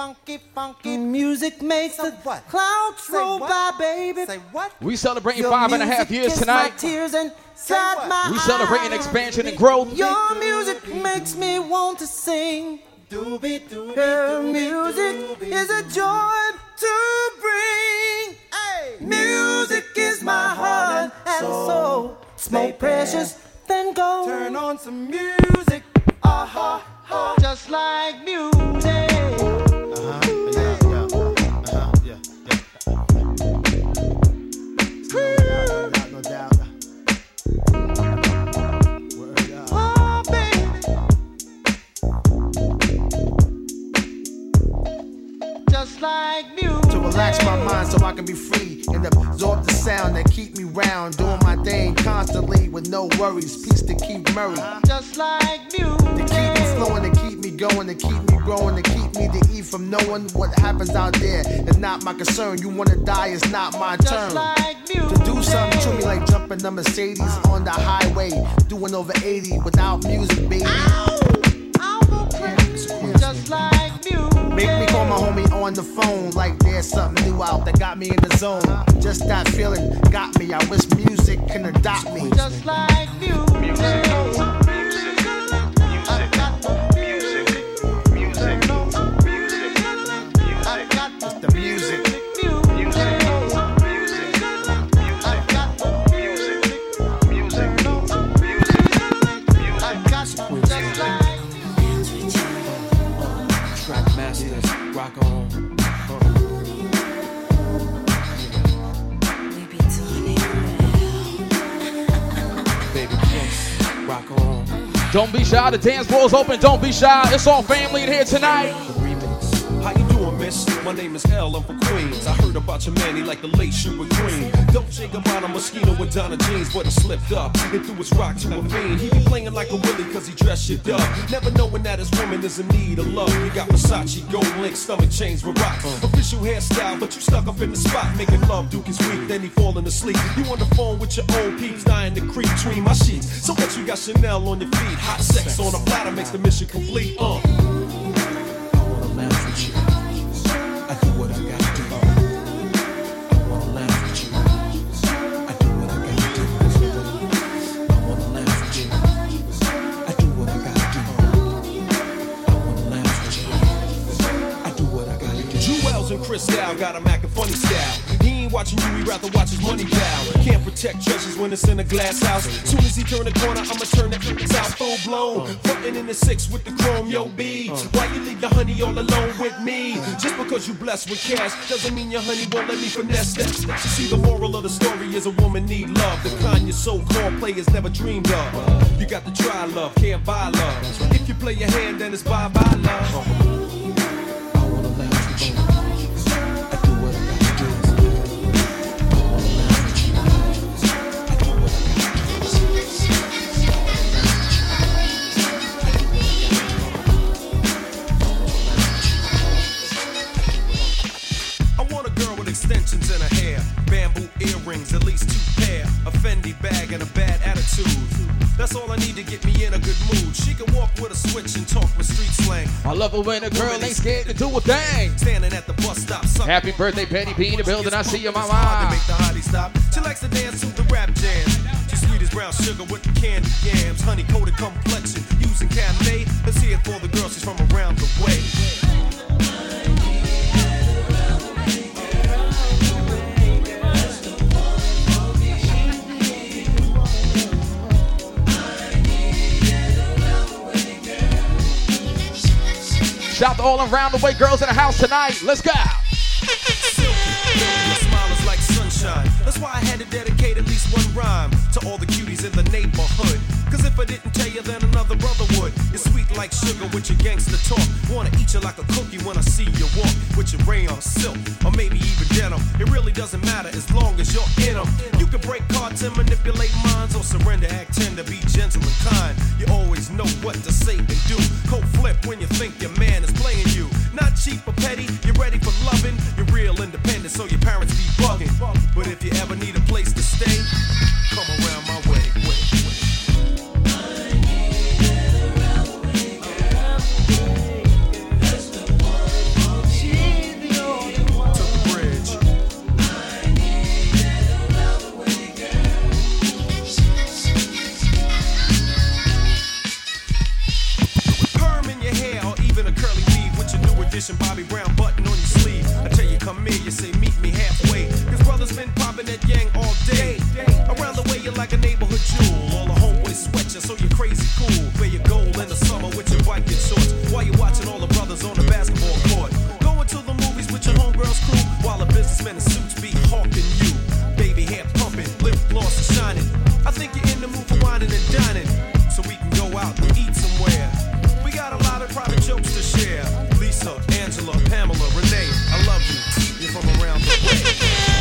funky. Music makes the clouds roll by, baby. Say what? We celebrating 5.5 years tonight. Tears inside my We celebrating expansion and growth. Your music makes me want to sing. Her music is a joy to bring. Music is my heart and soul. It's more precious than gold. Turn on some music, just like music. No doubt. Oh, baby. Just like music. To relax my mind so I can be free and absorb the sound that keep me round, doing my thing constantly with no worries. Peace to Keith Murray. Just like music. To keep me flowing and keep me going, to keep me growing, to keep me to eat from knowing what happens out there. It's not my concern. You wanna die, it's not my turn. To do something to me like jumping the Mercedes on the highway, doing over 80 without music, baby. Just like music. Make me call my homie on the phone like there's something new out that got me in the zone. Just that feeling got me. I wish music can adopt me. Just like music. Don't be shy, the dance floor's open, don't be shy. It's all family in here tonight. How you doing, miss? My name is L, I'm from Queens. I heard about your man, he like the late Sugar Green. Dolce Gabbana mosquito with Donna jeans, but he slipped up and threw his rock to a fiend. He be playing like a willy cause he dressed shit up. Never knowing that his woman is in need of love. You got Versace, gold link, stomach chains with rocks. Official hairstyle, but you stuck up in the spot. Making love, Duke is weak, then he falling asleep. You on the phone with your old peeps, dying to creep between my sheets. So what you got Chanel on your feet? Hot sex on a platter makes the mission complete. I wanna laugh with you. I do what I gotta do. I wanna laugh with you. I do what I gotta do. I wanna laugh with you. I do what I gotta do. I wanna laugh with you. I do what I gotta do. Jewels and Cristal got him acting funny style. He ain't watching you, he rather watch his money pal. Can't protect treasures when it's in a glass house. Soon as he turn the corner, I'ma turn that out full blown. Frontin' in the 6 with the chrome, yo B. Why you leave the honey all alone with me? Just because you blessed with cash doesn't mean your honey won't let me finesse that. You see, the moral of the story is a woman need love, the kind your so-called players never dreamed of. You got to try love, can't buy love. If you play your hand, then it's bye-bye love. Extensions in her hair, bamboo earrings, at least 2 pair, a Fendi bag and a bad attitude. That's all I need to get me in a good mood. She can walk with a switch and talk with street slang. I love it when a girl ain't scared to do a thing. Standing at the bus stop. Happy birthday, Penny P in the building. I see you, mama. To make the hottie stop. She likes to dance to the rap jam. She's sweet as brown sugar with the candy yams. Honey coated complexion using Cabernet. Let's hear it for the girl. She's from around the way. Shout to all around the way girls in the house tonight. Let's go. Your smile is like sunshine. That's why I had to dedicate at least one rhyme to all the cuties in the neighborhood. Cause if I didn't tell you, then another brother would. You're sweet like sugar with your gangster talk. Wanna eat you like a cookie when I see you walk with your rayon silk or maybe even denim. It really doesn't matter as long as you're in them. You can break cards and manipulate minds or surrender, act tender, be gentle and kind. You always know what to say and do. Cold flip when you think your man is playing you. Not cheap or petty, you're ready for loving. You're real independent, so your parents be bugging. But if you ever need a place to stay, come around my way. Bobby Brown button on your sleeve. I tell you, come here, you say meet me halfway. Cause brothers been popping that yang all day. Around the way, you're like a neighborhood jewel. All the homeboys sweat you, so you're crazy cool. Wear your gold in the summer with your biking shorts. While you're watching all the brothers on the basketball court. Going to the movies with your homegirls crew. While the businessmen in suits be hawking you. Baby hair pumping, lip gloss is shining. I think you're in the mood for whining and dining. So we can go out and eat somewhere. We got a lot of private jokes to share. Lisa, Angela, Pamela, Renee, I love you. You're from around the way.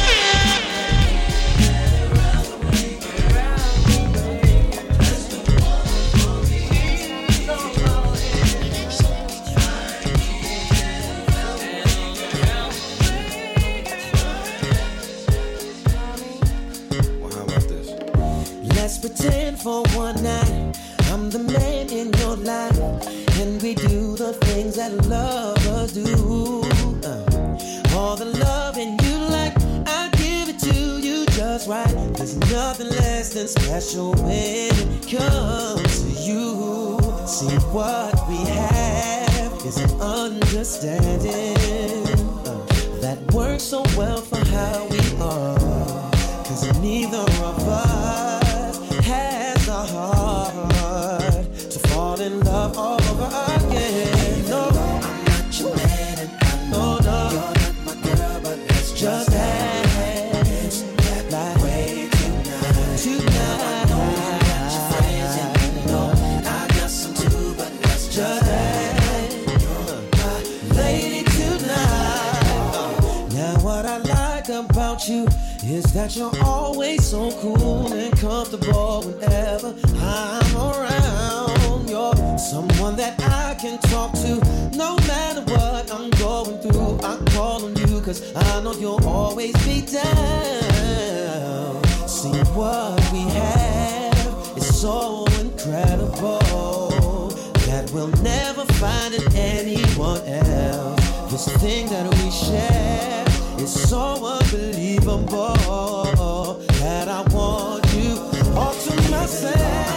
for one night. I'm the man in your life, and we do the things that lovers do. All the loving you like, I give it to you just right. There's nothing less than special when it comes to you. See, what we have is an understanding that works so well for how we are. 'Cause neither of us has the heart to fall in love all over again. No, I'm not your man, and I know you're not my girl, but let's just dance that way tonight. I got your friends, and you know I got some too, but let's just dance, lady, tonight. Now what I like about you is that you're always so cool and comfortable whenever I'm around. You're someone that I can talk to no matter what I'm going through. I call on you 'cause I know you'll always be down. See, what we have is so incredible that we'll never find in anyone else. This thing that we share is so unbelievable that I want you all to myself.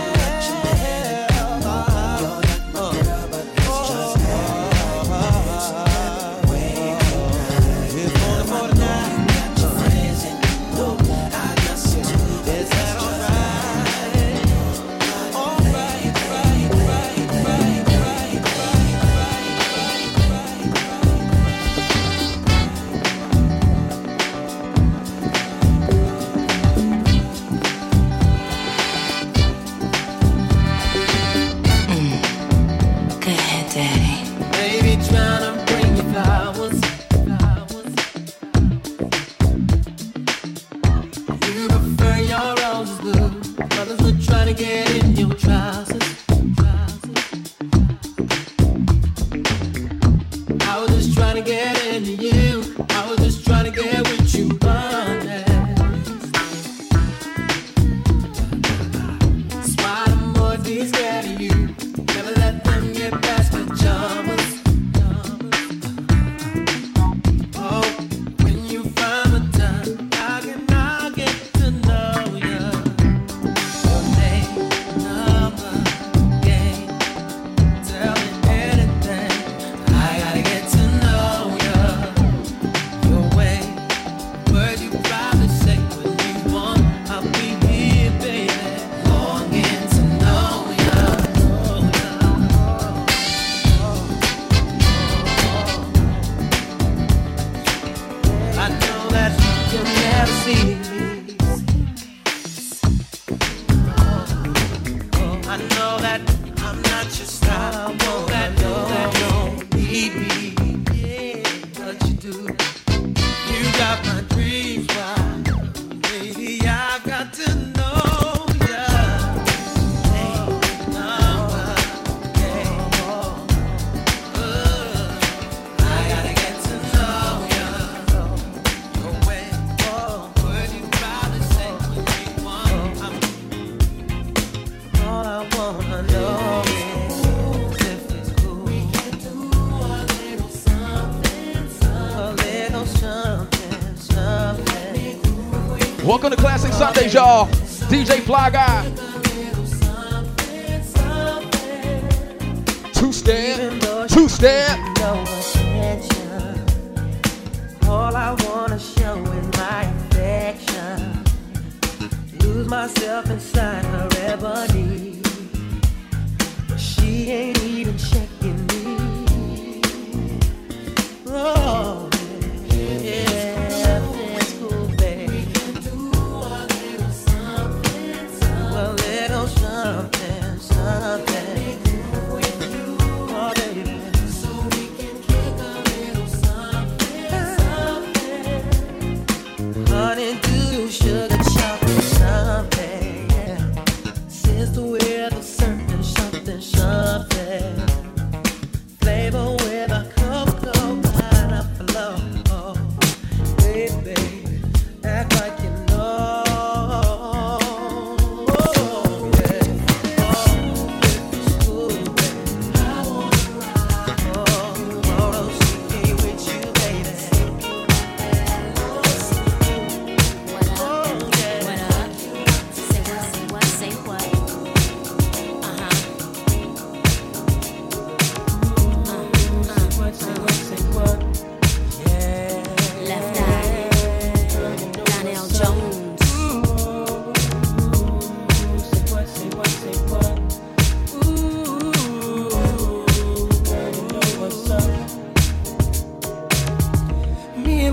Welcome to Classic Sundays, y'all. DJ Fly Guy. Two-step, two-step. All I wanna show is my affection. Lose myself inside her ebony. She ain't even checking me. Oh, yeah, that's cool, baby. A little something, something. Oh, baby. So we can kick a little something, something. Honey, do sugar, chocolate, something. Yeah. Sister with a certain something, something.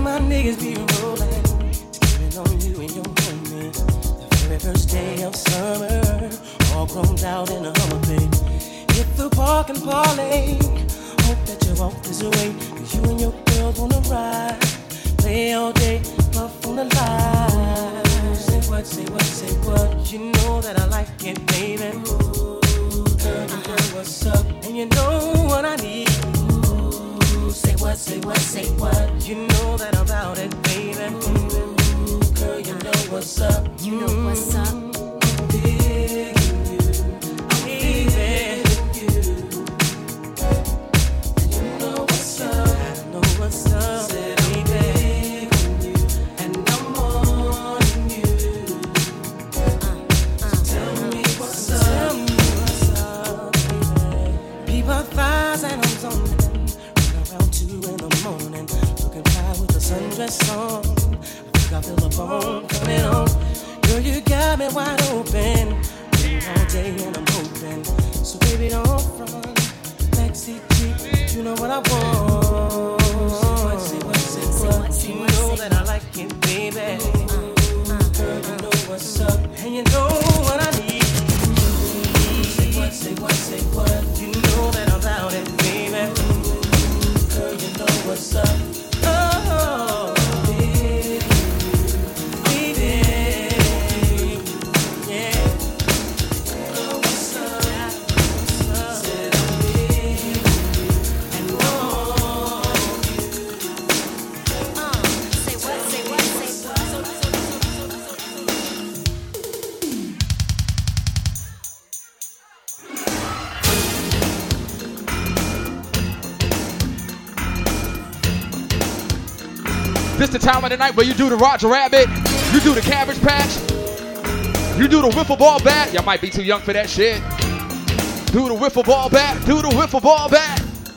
my niggas be rolling, screaming on you and your homie. The very first day of summer, all grown out in a Hummer, baby. Hit the park and parlay. Hope that you walk this way, 'cause you and your girls wanna ride. Play all day, puff on the line. Say what, say what, say what. You know that I like it, baby. Ooh, girl, you know what's up, and you know what I need. Ooh, say what, say what, say what. You know that I'm about it, baby. Ooh, girl, you know what's up. You know what's up. Sundress on, I think I feel a bone coming on. Girl, you got me wide open, all day and I'm hoping. So baby, don't run, backseat Jeep, you know what I want. Say what, you know that I like it, baby. Girl, you know what's up, and you know what I need. Say what, you know that I'm about it, baby. Girl, you know what's up. Oh, baby, yeah. Oh, what's up? Said I'm big and want you. Say what, say what. This the time of the night where you do the Roger Rabbit, you do the Cabbage Patch, you do the wiffle ball bat. Y'all might be too young for that shit. Do the wiffle ball bat, do the wiffle ball bat.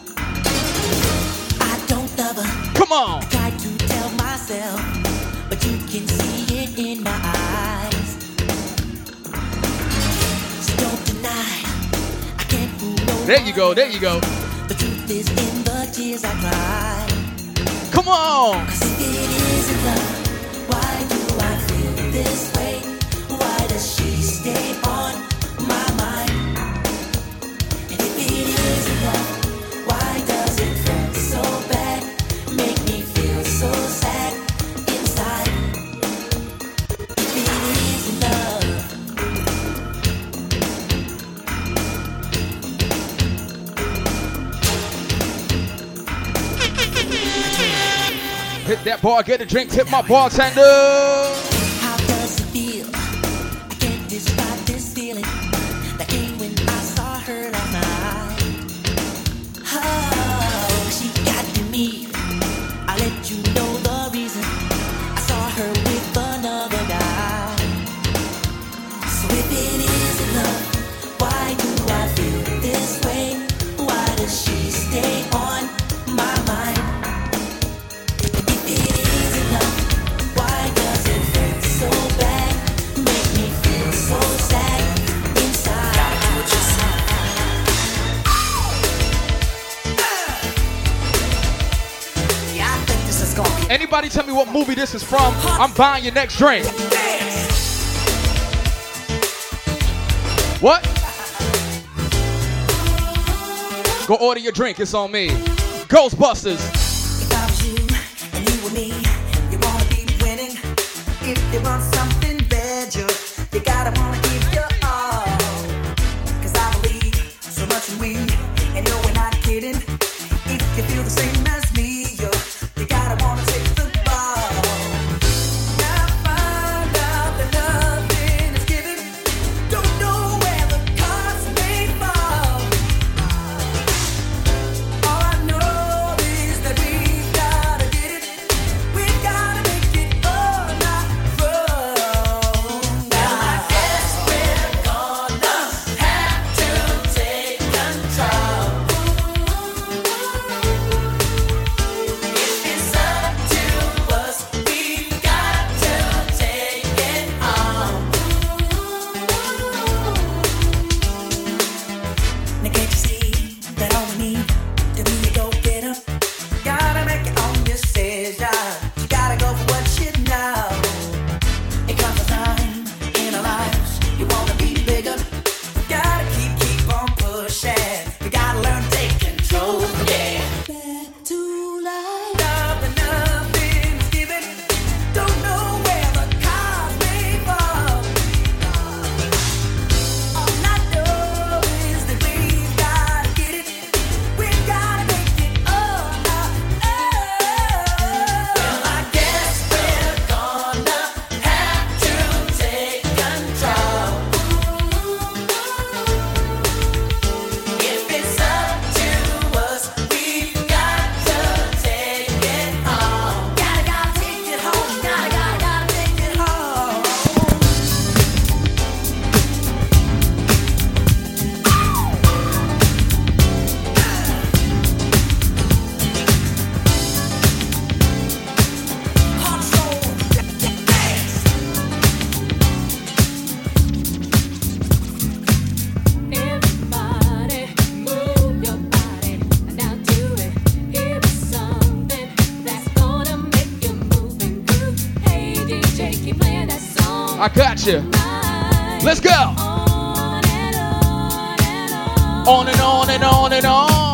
I don't ever come on. Try to tell myself, but you can see it in my eyes. So don't deny, I can't fool no There you go, there you go. The truth is in the tears I cry. Come on. 'Cause if it isn't love, why do I feel this way? Why does she stay on my mind? And if it isn't love, why does it feel so bad? Make me feel so sad inside. If it isn't love. Hit that bar, get a drink, tip my bartender. How does it feel? I can't describe this feeling that came when I saw her last night. Oh, she got to me. I'll let you know the reason. I saw her with another guy. So if it isn't love, why do I feel this way? Why does she stay on my mind? Anybody tell me what movie this is from? I'm buying your next drink. What? Go order your drink, it's on me. Ghostbusters. If I was you and you were me, you wanna be winning. If you want something better, you gotta wanna give your all. 'Cause I believe so much in we, and no, we're not kidding. If you feel the same as me, you gotta wanna take the ball. Now find out that nothing is given. Don't know where the cards may fall. All I know is that we've gotta get it. We've gotta make it all night long. Now I guess I got you. Let's go. On and on and on and on.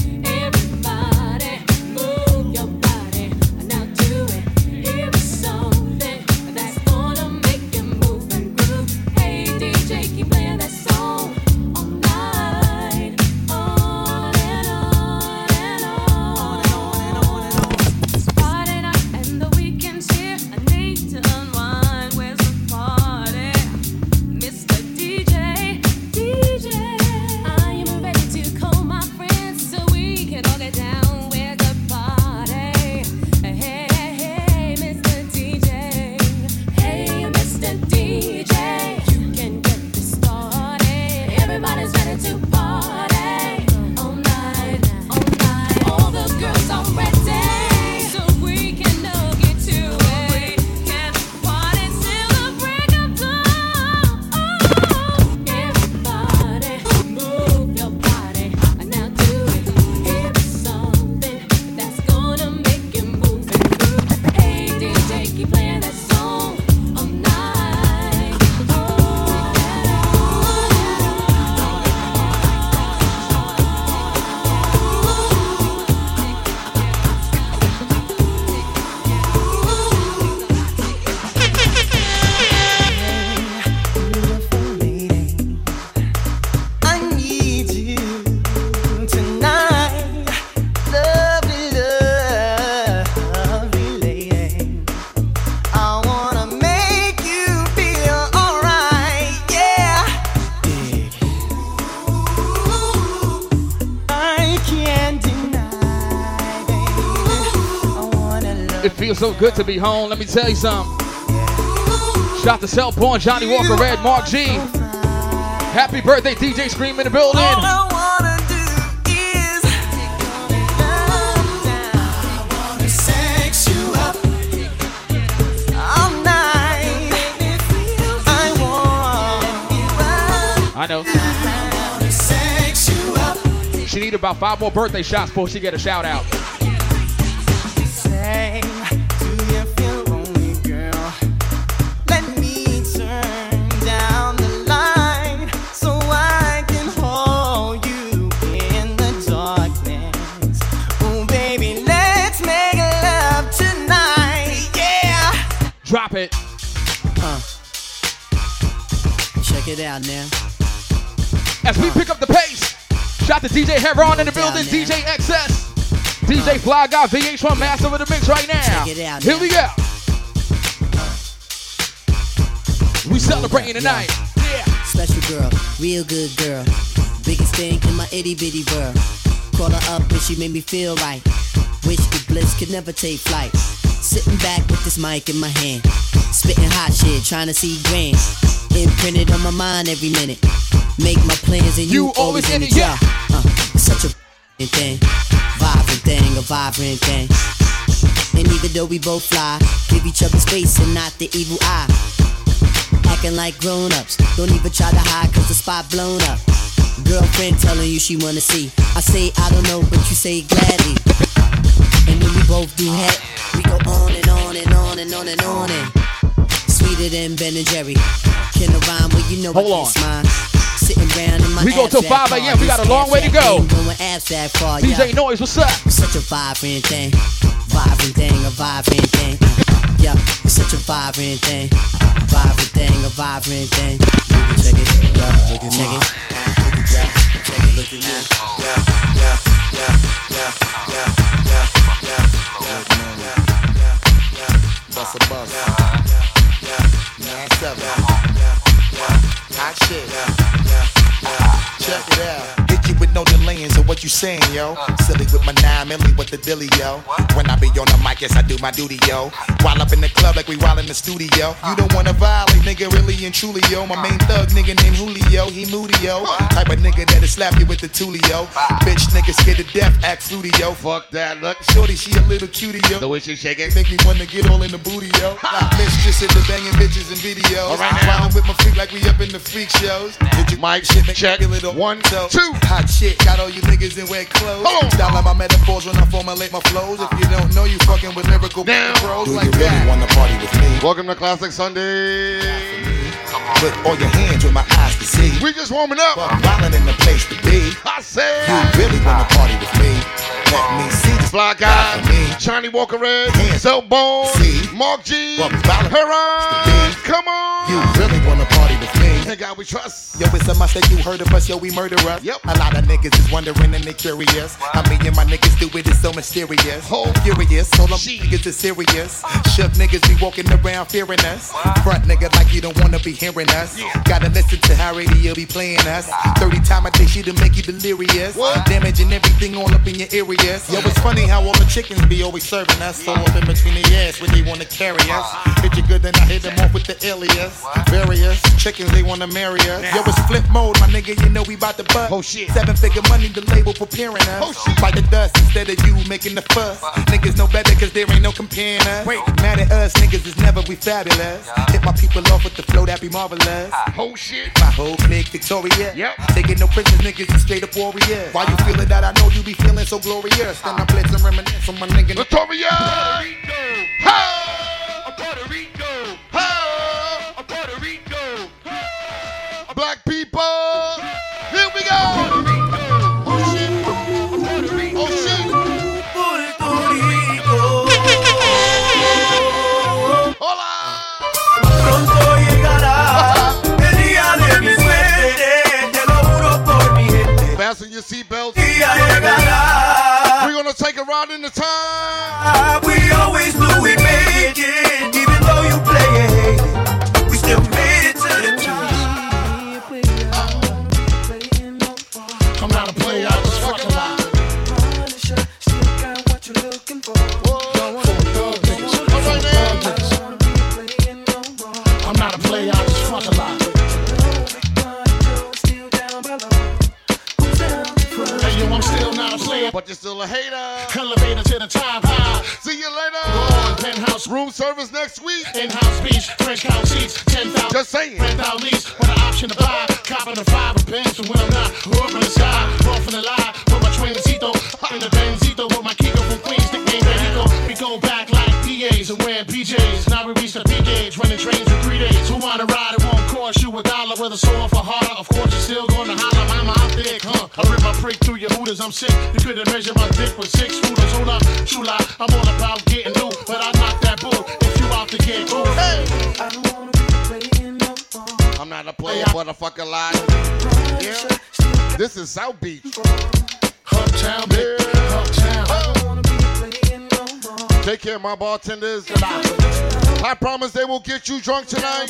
Feels so good to be home. Let me tell you something. Shout to Self-Born, Johnny Walker Red, Mark G. Happy birthday, DJ Scream in the building. All I wanna do is sex you up all night. I know. Sex you up. She need about 5 more birthday shots before she get a shout out. Say, do you feel lonely, girl? Let me turn down the light so I can hold you in the darkness. Oh, baby, let's make love tonight, yeah. Drop it. Check it out now. As we pick up the pace, shout to DJ Heron in the building, DJ XS. DJ Fly Guy VH1 master of the mix right now. Check it out, here we go. We celebrating tonight. Yeah. Special girl, real good girl. Biggest thing in my itty bitty world. Call her up and she made me feel right. Wish the bliss could never take flight. Sitting back with this mic in my hand. Spitting hot shit, trying to see grand. Imprinted on my mind every minute. Make my plans and you always in it, yeah. It's such a thing. Vibrant thing, a vibrant thing. And even though we both fly, give each other space and not the evil eye. Acting like grown-ups, don't even try to hide cause the spot blown up. Girlfriend telling you she wanna see. I say I don't know, but you say gladly. And when we both do head, we go on and on and on and on and on and sweeter than Ben and Jerry. Can I rhyme? Well, you know I can't smile. Sitting around in my we go till 5 a.m. We got a long way to go. DJ Noise, what's up? Such a vibrant thing. Vibrant thing, a vibrant thing. Yeah, it's such a vibrant thing. Vibrant thing, a vibrant thing. Check it, check it. Check it, look at me. Bust a bus. 9-7. Hot shit. Check it out. Hit you with no delaying, so what you saying, yo? Silly with my 9 milli with the dilly, yo. When I be on the mic, yes, I do my duty, yo. While up in the club like we while in the studio. You don't wanna violate, nigga, really and truly, yo. My main thug nigga named Julio, he moody, yo. Type of nigga that'll slap you with the tulio. Bitch nigga scared to death, act fruity, yo. Fuck that, look. Shorty, she a little cutie, yo. The way she shake it make me wanna get all in the booty, yo. Mistress in the banging bitches and videos. All right, now. Riding with my freak like we up in the freak shows. Did you mic shit, check it, little 1, 2. Hot shit, got all you niggas in wet clothes. Style like my metaphor pause when I formulate my flows. If you don't know, you fucking with lyrical pros like really that. Wanna party with me? Welcome to Classic Sunday. Put all your hands with my eyes to see. We just warming up. I'm wildin' in the place to be. I say you really wanna party with me? Let me see. Fly Guy, Johnny Walker Red, Cellbone, Mark G, Heron. Come on. You really wanna party with me? Hey God, we trust. Yo, it's a must that you heard of us. Yo, we murder us. Yep. A lot of niggas is wondering and they curious. I mean, and my niggas do it is so mysterious. Furious, all them niggas is serious. Shook niggas be walking around fearing us. Front nigga like you don't wanna be hearing us. Gotta listen to how radio be playing us. 30 times a day she to make you delirious. Damaging everything all up in your areas. Yo, it's funny how all the chickens be always serving us. So up in between the ass when they wanna carry us. Hit you good, then I hit them off with the alias. Various chickens, they wanna marry us. Yo, it's flip mode, my nigga, you know we bout to bust. 7-figure money, the label preparing us. Fight the dust instead of you making the fuss. Niggas know better cause there ain't no comparing us. Mad at us, niggas is never we fabulous. Hit my people off with the flow, that be marvelous. My whole clique victorious. Taking no prisoners, niggas is straight up warriors. Why you feeling that? I know you be feeling so glorious. Then I blitz and reminisce on my nigga Notorious. Puerto Rico. Puerto Rico. Black people. Here we go. Oh shit. Oh shit. Puerto Rico. Hola. Pronto llegará el día de mi suerte. Te lo juro por mi gente. Fasten your seatbelts. Día llegará. We're gonna take a ride in the time. We always knew we made it, even though you play it. We still made it to the top. I'm not a player, I just fuck a lot. I'm not a player, I just fuck a lot. Hey yo, I'm still not a player, but you're still a hater. Elevator to the top high. See you later. Penthouse room service next week. In-house beach, French couch seats, 10,000. Just saying. Rent out lease with an option to buy. Copping a 5 of pens from when I'm not. Up in the sky, off in the lie. With my trainercito, in the Benzito. With my Kiko from Queens, nickname Benito. We go back like PAs and wearing PJs. Now we reach the P gauge, running trains for 3 days. Who wanna ride? It won't cost you $1. Whether sore for harder, of course you're still gonna holler. Mama, I'm thick, huh? I rip my prick through your hooters. I'm sick. You couldn't measure my dick with 6 rulers. Hold up, chula. I'm all about getting new, but I knock that bull if you out to get cool. Hey. I don't wanna be playing no more. I'm not a player, but I fuck a lot. Yeah. This is South Beach. Uptown, baby. Uptown. Take care of my bartenders. I promise they will get you drunk tonight.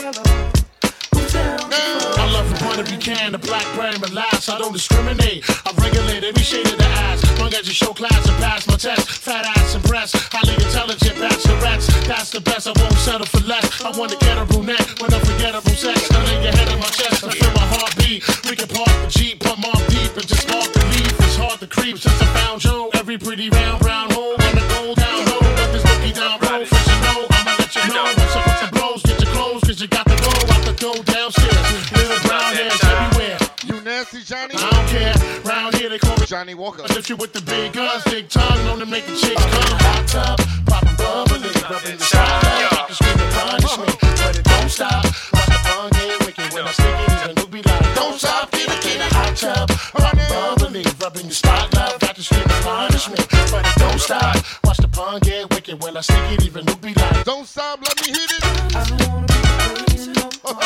I love from point of view can the black brand but last. I don't discriminate. I regulate every shade of the ass. Long as you show class and pass my test. Fat ass and breasts, highly intelligent bachelorettes. That's the best. I won't settle for less. I want to get a brunette with unforgettable sex. None in your head of my chest. I feel my heartbeat. We can park the Jeep, put them off deep and just spark the leaf. It's hard to creep since I found Joe. Every pretty round brown hole and the gold down low. But this looky down road, fresh and know. I'ma let you know. What's up with the blows? Get your clothes, cause you got to go out the door downstairs. Little brown hairs everywhere. You nasty, Johnny? I don't care. Round here they call me Johnny Walker. But if you with the big guns, big tongue, known to make the chicks come. Hot tub, poppin' bubbly, rubbing the side. Talking screaming, punish me, but it don't stop. Watch the tongue get wicked when I stick it. Even you be like, don't stop, get a hot tub, poppin' bubbly, rubbing the spot. Love, got to scream and punish me, but it don't stop. Watch the pun get wicked when I stick it. Even you be like, don't stop, let me hit it. I don't wanna be playing no more.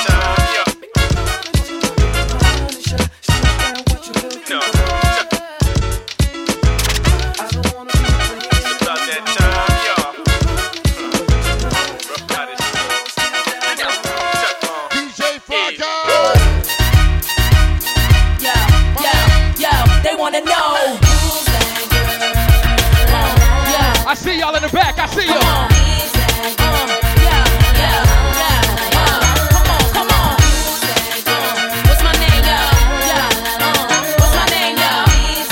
I see y'all in the back. I see you. What's my name, y'all? What's my name, y'all?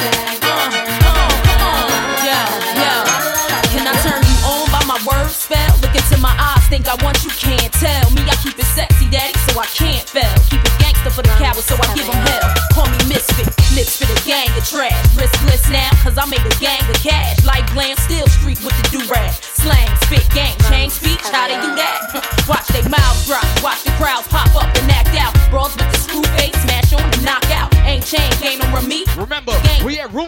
Can I turn you on by my word spell? Look into my eyes, think I want you, can't tell me. I keep it sexy, daddy, so I can't fail. Keep it gangster for the cowards, so I give them hell. Call me misfit, lips for the gang of trash. Riskless now, cause I made a gang of cash.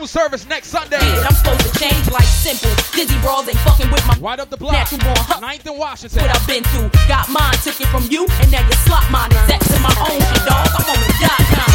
service next Sunday. I'm supposed to change like simple. Dizzy brawls ain't fucking with my right up the block. Natural born 9th and Washington. What I've been through. Got mine, took it from you, and now you slot mine. Exact to my own shit, dog. I'm on the .com.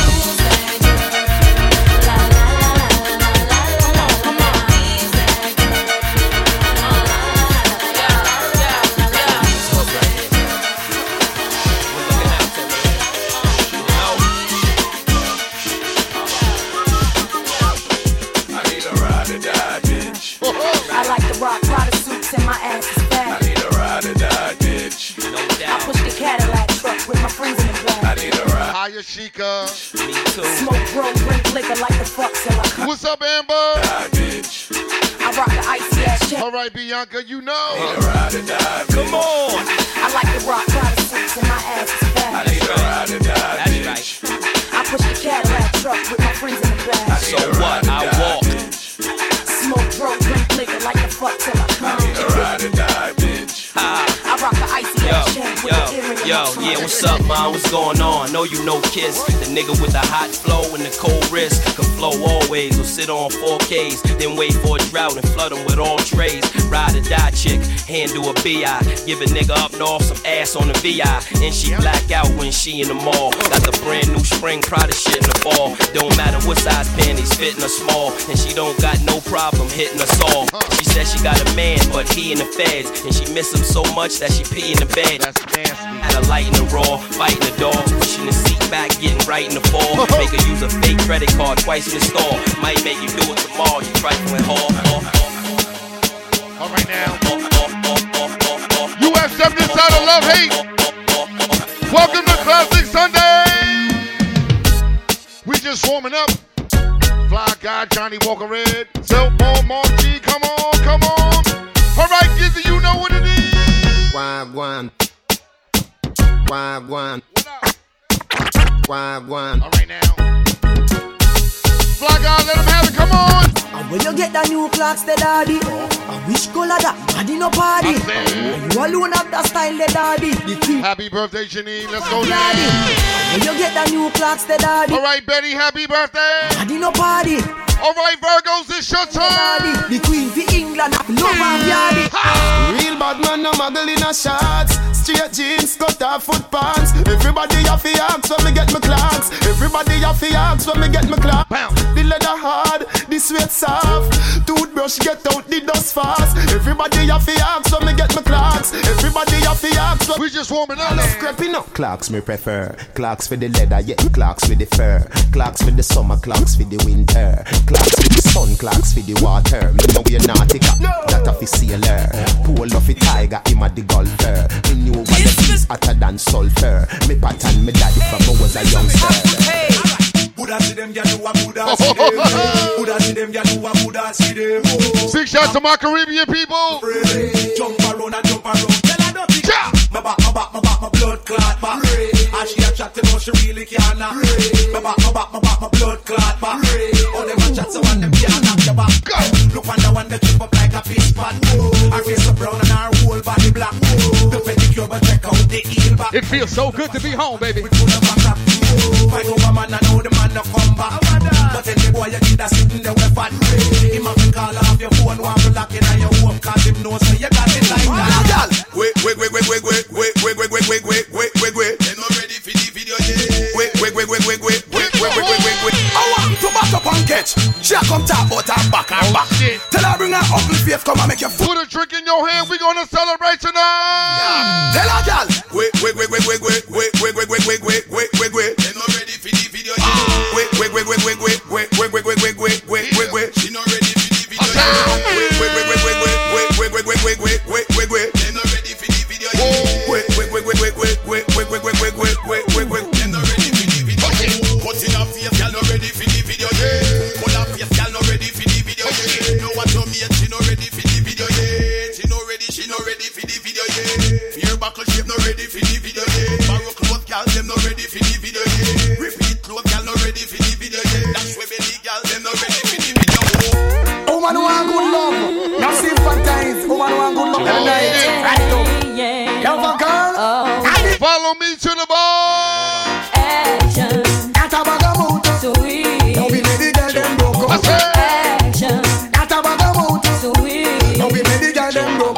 I like the rock, Prada suits, and my ass is fat. I need a ride or die, bitch. No doubt. I push the Cadillac truck with my friends in the back. I need a ride. Hiya, Sheikah. Me too. Smoke, bro, drink liquor like the fuck till I come. What's up, Amber? Die, bitch. I rock the icy ass chain. All right, Bianca, you know. I need a ride or die, bitch. Come on. I like the rock, Prada suits, and my ass is fat. I need a ride or die, bitch. I push the Cadillac truck with my friends in the back. So what? I walk. Smoke, bro, drink liquor like the fuck till I come. I need a ride or die, bitch. I rock the icy ass chain with the earring. Yo, yeah, what's up, man? What's going on? Know you know Kiss, the nigga with the hot flow and the cold wrist. Can flow always, or sit on 4Ks, then wait for a drought and flood them with all trays. Ride or die chick, handle a BI. Give a nigga up north some ass on the VI. And she black out when she in the mall. Got the brand new spring Prada shit in the ball. Don't matter what size panties, fitting her small. And she don't got no problem hitting us all. She said she got a man, but he in the feds. And she miss him so much that she pee in the bed. That's nasty. Had a light in the raw, fighting the dogs, pushing the seat back, getting right in the fall. Make her use a fake credit card twice in the store. Might make you do it tomorrow, you trifling whore. All right now. US 7 inside of Love Hate. Welcome to Classic Sunday. We just warming up. Fly Guy, Johnny Walker Red, Zeltborn, Mark G, come on, come on. All right, Gizzy, you know what it is. Wagwan. Wagwan. Wagwan. All right now. Fly Guy, let him have it, come on. And when you get the new clocks, the daddy. And which color that? Body no party. And you alone have that style, the daddy. Happy birthday, Janine. Let's go, daddy. And when you get the new clocks, the daddy. All right, Betty, happy birthday. Body no party. All right, Virgos, it's your turn. The queen for England, love and yardy. Real bad man, no muggle in a shots. Straight jeans, cut off foot pants. Everybody have to ask when me get my clocks. Everybody have to ask when me get my clocks. The leather hard, the sweat soft. Toothbrush get out the dust fast. Everybody have to ask when me get my clocks. Everybody have to ask when we just warming up. Scrapping up. Clocks me prefer. Clocks for the leather, yeah. Clocks for the fur. Clocks for the summer, clocks for the winter. Clocks for the sun, clocks for the water. Me know we a nautica, that of a sailor. Pool of a tiger, him a the golfer. Me knew one of these hotter than sulfur. Me pattern me daddy from I was a youngster. Buddha see them, ya know a Buddha see them. Buddha see them, ya know a Buddha see them. Big shout to my Caribbean people. Jump around and jump around. Tell her nothing. My blood clot back. And she a chat to know she really can't knock. My blood clot back. All them a chat so one them can't knock your back. Look on the one that trip up like a fish pot. Her face so brown and her whole body black. The pedicure but check out the heel back. It feels so good to be home, baby. Fight over man, I know the man no come back. But tell the boy you need a sitting there with fat. Him have to call off your phone while you lock in your home. Cause him know so you got it like that. Wait. They not ready for the video yet. Wait. I want to back up and catch. She come talk about her back and back. Tell her bring her ugly face come and make your foot. Put a drink in your hand, we gonna celebrate tonight. Tell her girl. Wait. They not ready for the video yet. Wait. She not ready for the video yet. Wait. They not ready for the video yet. Wait. They not ready for the video yet. Put in her face, girl, not ready for the video yet. Put her face, girl, not ready for the video yet. No one told me yet, she not ready for the video yet. She not ready for the video yet. Fear buckle shape, not ready for the video yet. Borrow clothes, girl, them not ready for the video yet. Repeat clothes, girl, not ready for the video yet. That's where belly, girl, them not ready for the video yet. Woman want good love. Now sympathize. Woman want good love every night. Right now. Love a girl. Follow me to the bar. Action. At a bag of mood. Sweet. Don't be the girl them broke up.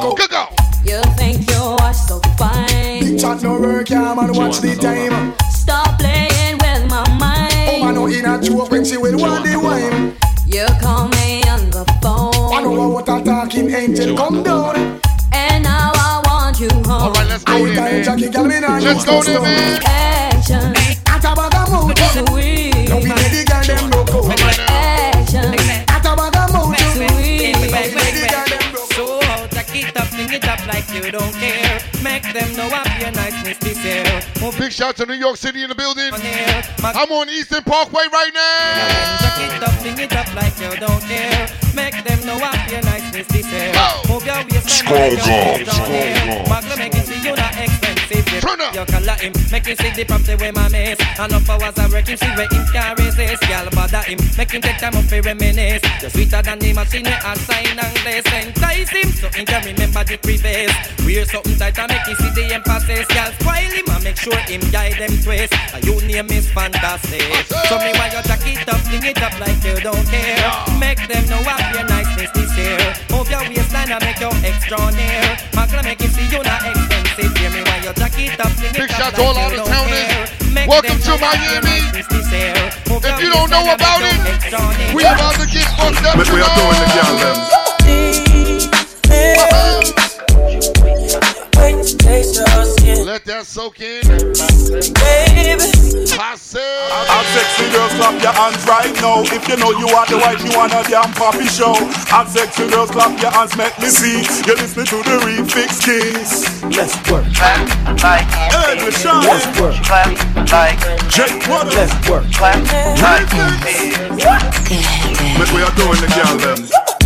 Go. You think you are so fine. Big chat no work, yeah, man, watch the time. Stop playing with my mind. Oh, man, no in a joke when she will want the wine. You call me on the phone. I know what a talking angel come down. And now I want you home. Alright, let's go there, man. Let's go there, man. Action. Atabaga sweet. Don't be the girl them loco. Action. Atabaga sweet. So jack it up, sing it up like you don't care. Make them know I'm your niceness this year. Big shout to New York City in the building. I'm on Eastern Parkway right now. Jack it up, sing it up like you don't care. Make them know I'm your niceness this year. Move your waistline like you're down here. Magna make it see you not expensive. You color him, make him see the property where my miss. Enough hours I work him, see where him can resist. Y'all bother him, make him take time up for reminisce. You're sweeter than the machine where I sign and lace. Entice him, so he can remember the previous. Wear something tight and make him see the emphasis. Y'all spoil him and make sure him guide them twist. Your name is fantastic. So me while you jack it up, sing it up like you don't care. Make them know I'm your niceness this year. Move your waistline and make your extra near. Magna make him see you not expensive. Hear me while you jack it up, sing it Big up shout like to all you out of don't towners. care. Welcome to Miami. If you don't know about it, we about to get fucked up. But we are doing the girl them. Let that soak in. All sexy girls, clap your hands right now. If you know you are the wife, you want a damn poppy show. All sexy girls, clap your hands, make me see. You listening to the Refix Kings. Let's work. Clap like Let's work. Clap like Jake Water. Let's work. Clap like But we are doing the girl them.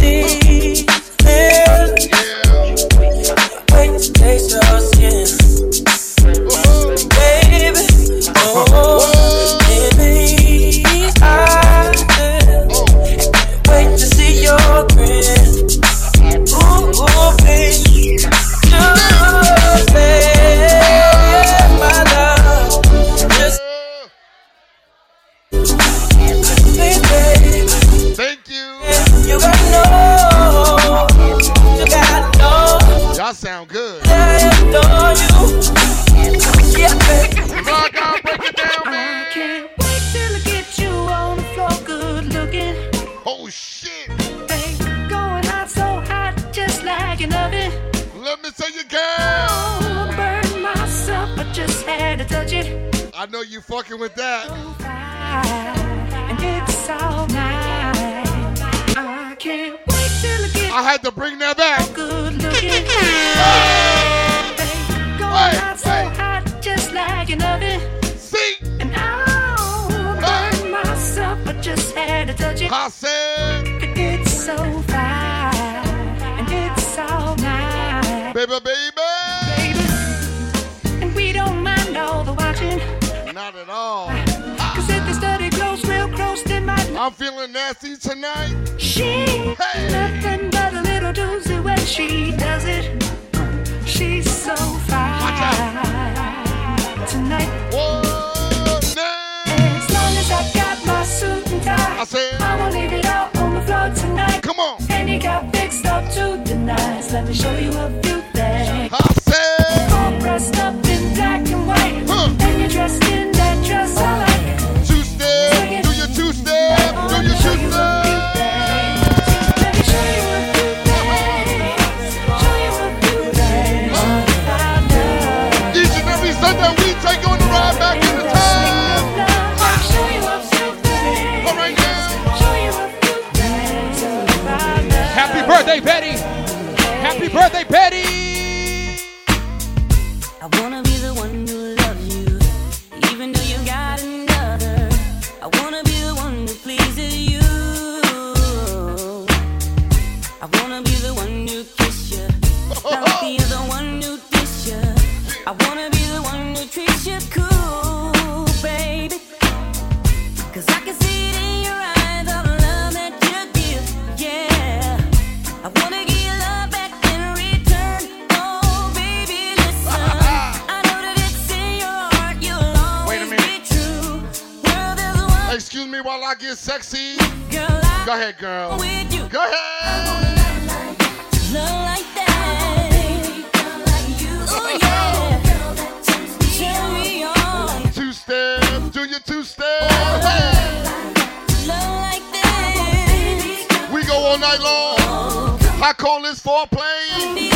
Wait to taste your skin. Baby, in these eyes, wait to see your grin. Ooh, baby, just say my love. Just baby, thank you. You gotta know. You gotta know. Y'all sound good. I adore you. Yeah, baby. Break it down, man. I can't wait till I get you on the floor, good looking. Oh shit. Babe, going out so hot, just like an oven. Let me tell you, girl. Oh, burn myself, I just had to touch it. I know you fucking with that. And it's all night. I can't wait till I get I had to bring that back. good looking. Babe, going out so hot, just like an oven. See? And I'll burn myself, I just had to touch it. I said, it's so fine, and it's all night. baby. And we don't mind all the watching. Not at all. Cause if they study real close, they might. I'm feeling nasty tonight. She nothing but a little doozy when she does it. She's so fine tonight. As long as I got my suit and tie, I won't leave it out on the floor tonight. Come on. And you got fixed up to the nines. Let me show you a few things. All dressed up in black and white, and you're dressed in that dress I like. Two-step, do your two-step, do your two-step. Let me show you a few things. Show you a few things. Each and every Sunday we take on the ride back in the time. Show you a few things. All right now. Show you a few things. Happy birthday, Betty. Happy birthday, Betty. I wanna be the one who loves you, even though you got another. I wanna be the one who pleases you. I wanna be the one who kiss you, not be the one who diss you. I wanna be the one who treats you cool, baby. Cause I can see it in your eyes, all the love that you give, yeah. I wanna give you love back in return. Oh, baby, listen. I know that it's in your heart, you'll always be true. Well, there's one Excuse me while I get sexy. girl Go ahead, girl. with you. Go ahead. Love like that. is foreplay.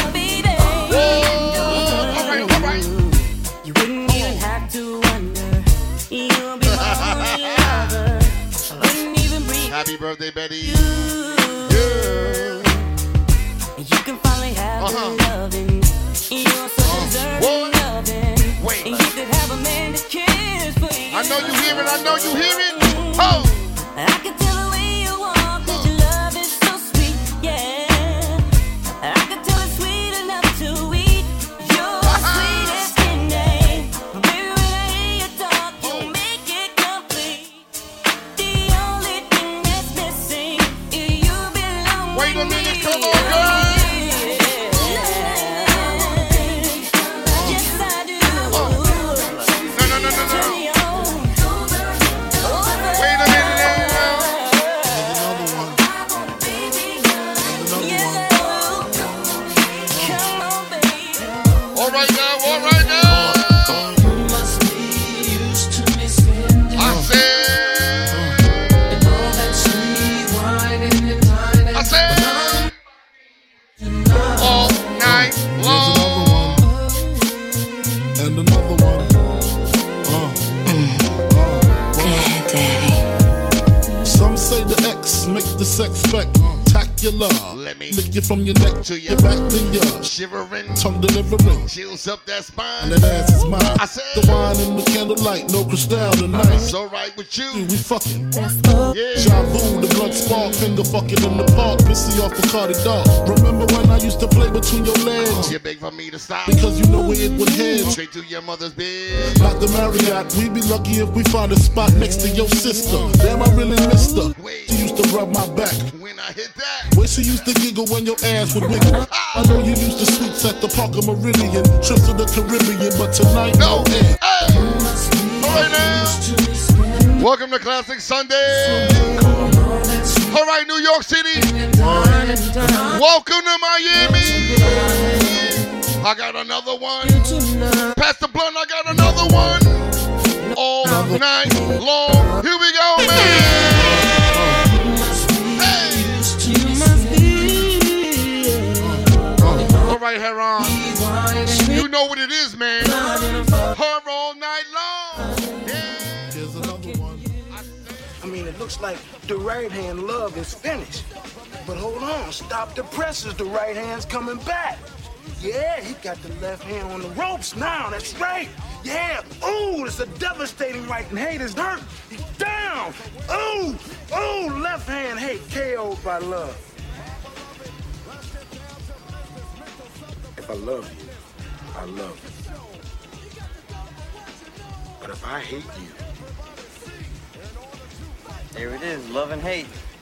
All right. You wouldn't even have to wonder. You'll be my only lover. I wouldn't even breathe. Happy birthday, Betty. You can finally have the loving. You're so deserving loving. Wait. And you could have a man to kiss for you. I know you hear it. Oh. I can tell the way you walk that your love is so sweet, yeah. I can tell it's sweet enough to eat. You're sweetest in day. Baby, when I hear you talk, you make it complete. The only thing that's missing is you belong. Wait a minute, come on, girl. Yes, I do. No. Wait a minute. All right now. I said all night long. And another one. Good daddy. Some say the X make the sex spectacular. Let me lick you from your neck to your back to your shivering, tongue delivering. chills up that spine. And that ass is mine. I said the wine in the candlelight, no crystal tonight. It's alright with you. We fucking. Yeah. Javu, the blood spark, finger fucking in the park, pissy off a Cardi dog. Remember when I used to play between your legs? You beg for me to stop because you know where it would head. Straight to your mother's bed. Not the Marriott, we'd be lucky if we find a spot next to your sister. Damn, I really missed her. She used to rub my back. When I hit that, where she used to giggle when your ass would wiggle. I know you used to sweets at the Parker Meridian, trips to the Caribbean, but tonight no. Hey. All right now. Welcome to Classic Sunday. All right, New York City. Welcome to Miami. I got another one. Pass the blunt, I got another one. All night long. Here we go, man. All right, Heron. You know what it is, man. Her all night long. Here's another one. I mean, it looks like the right hand love is finished. But hold on, stop the presses. The right hand's coming back. Yeah, he got the left hand on the ropes now. That's right. Yeah. Ooh, it's a devastating right and haters hurt. He's down. Ooh, left hand hate KO'd by love. If I love you, I love you. But if I hate you, there it is, love and hate.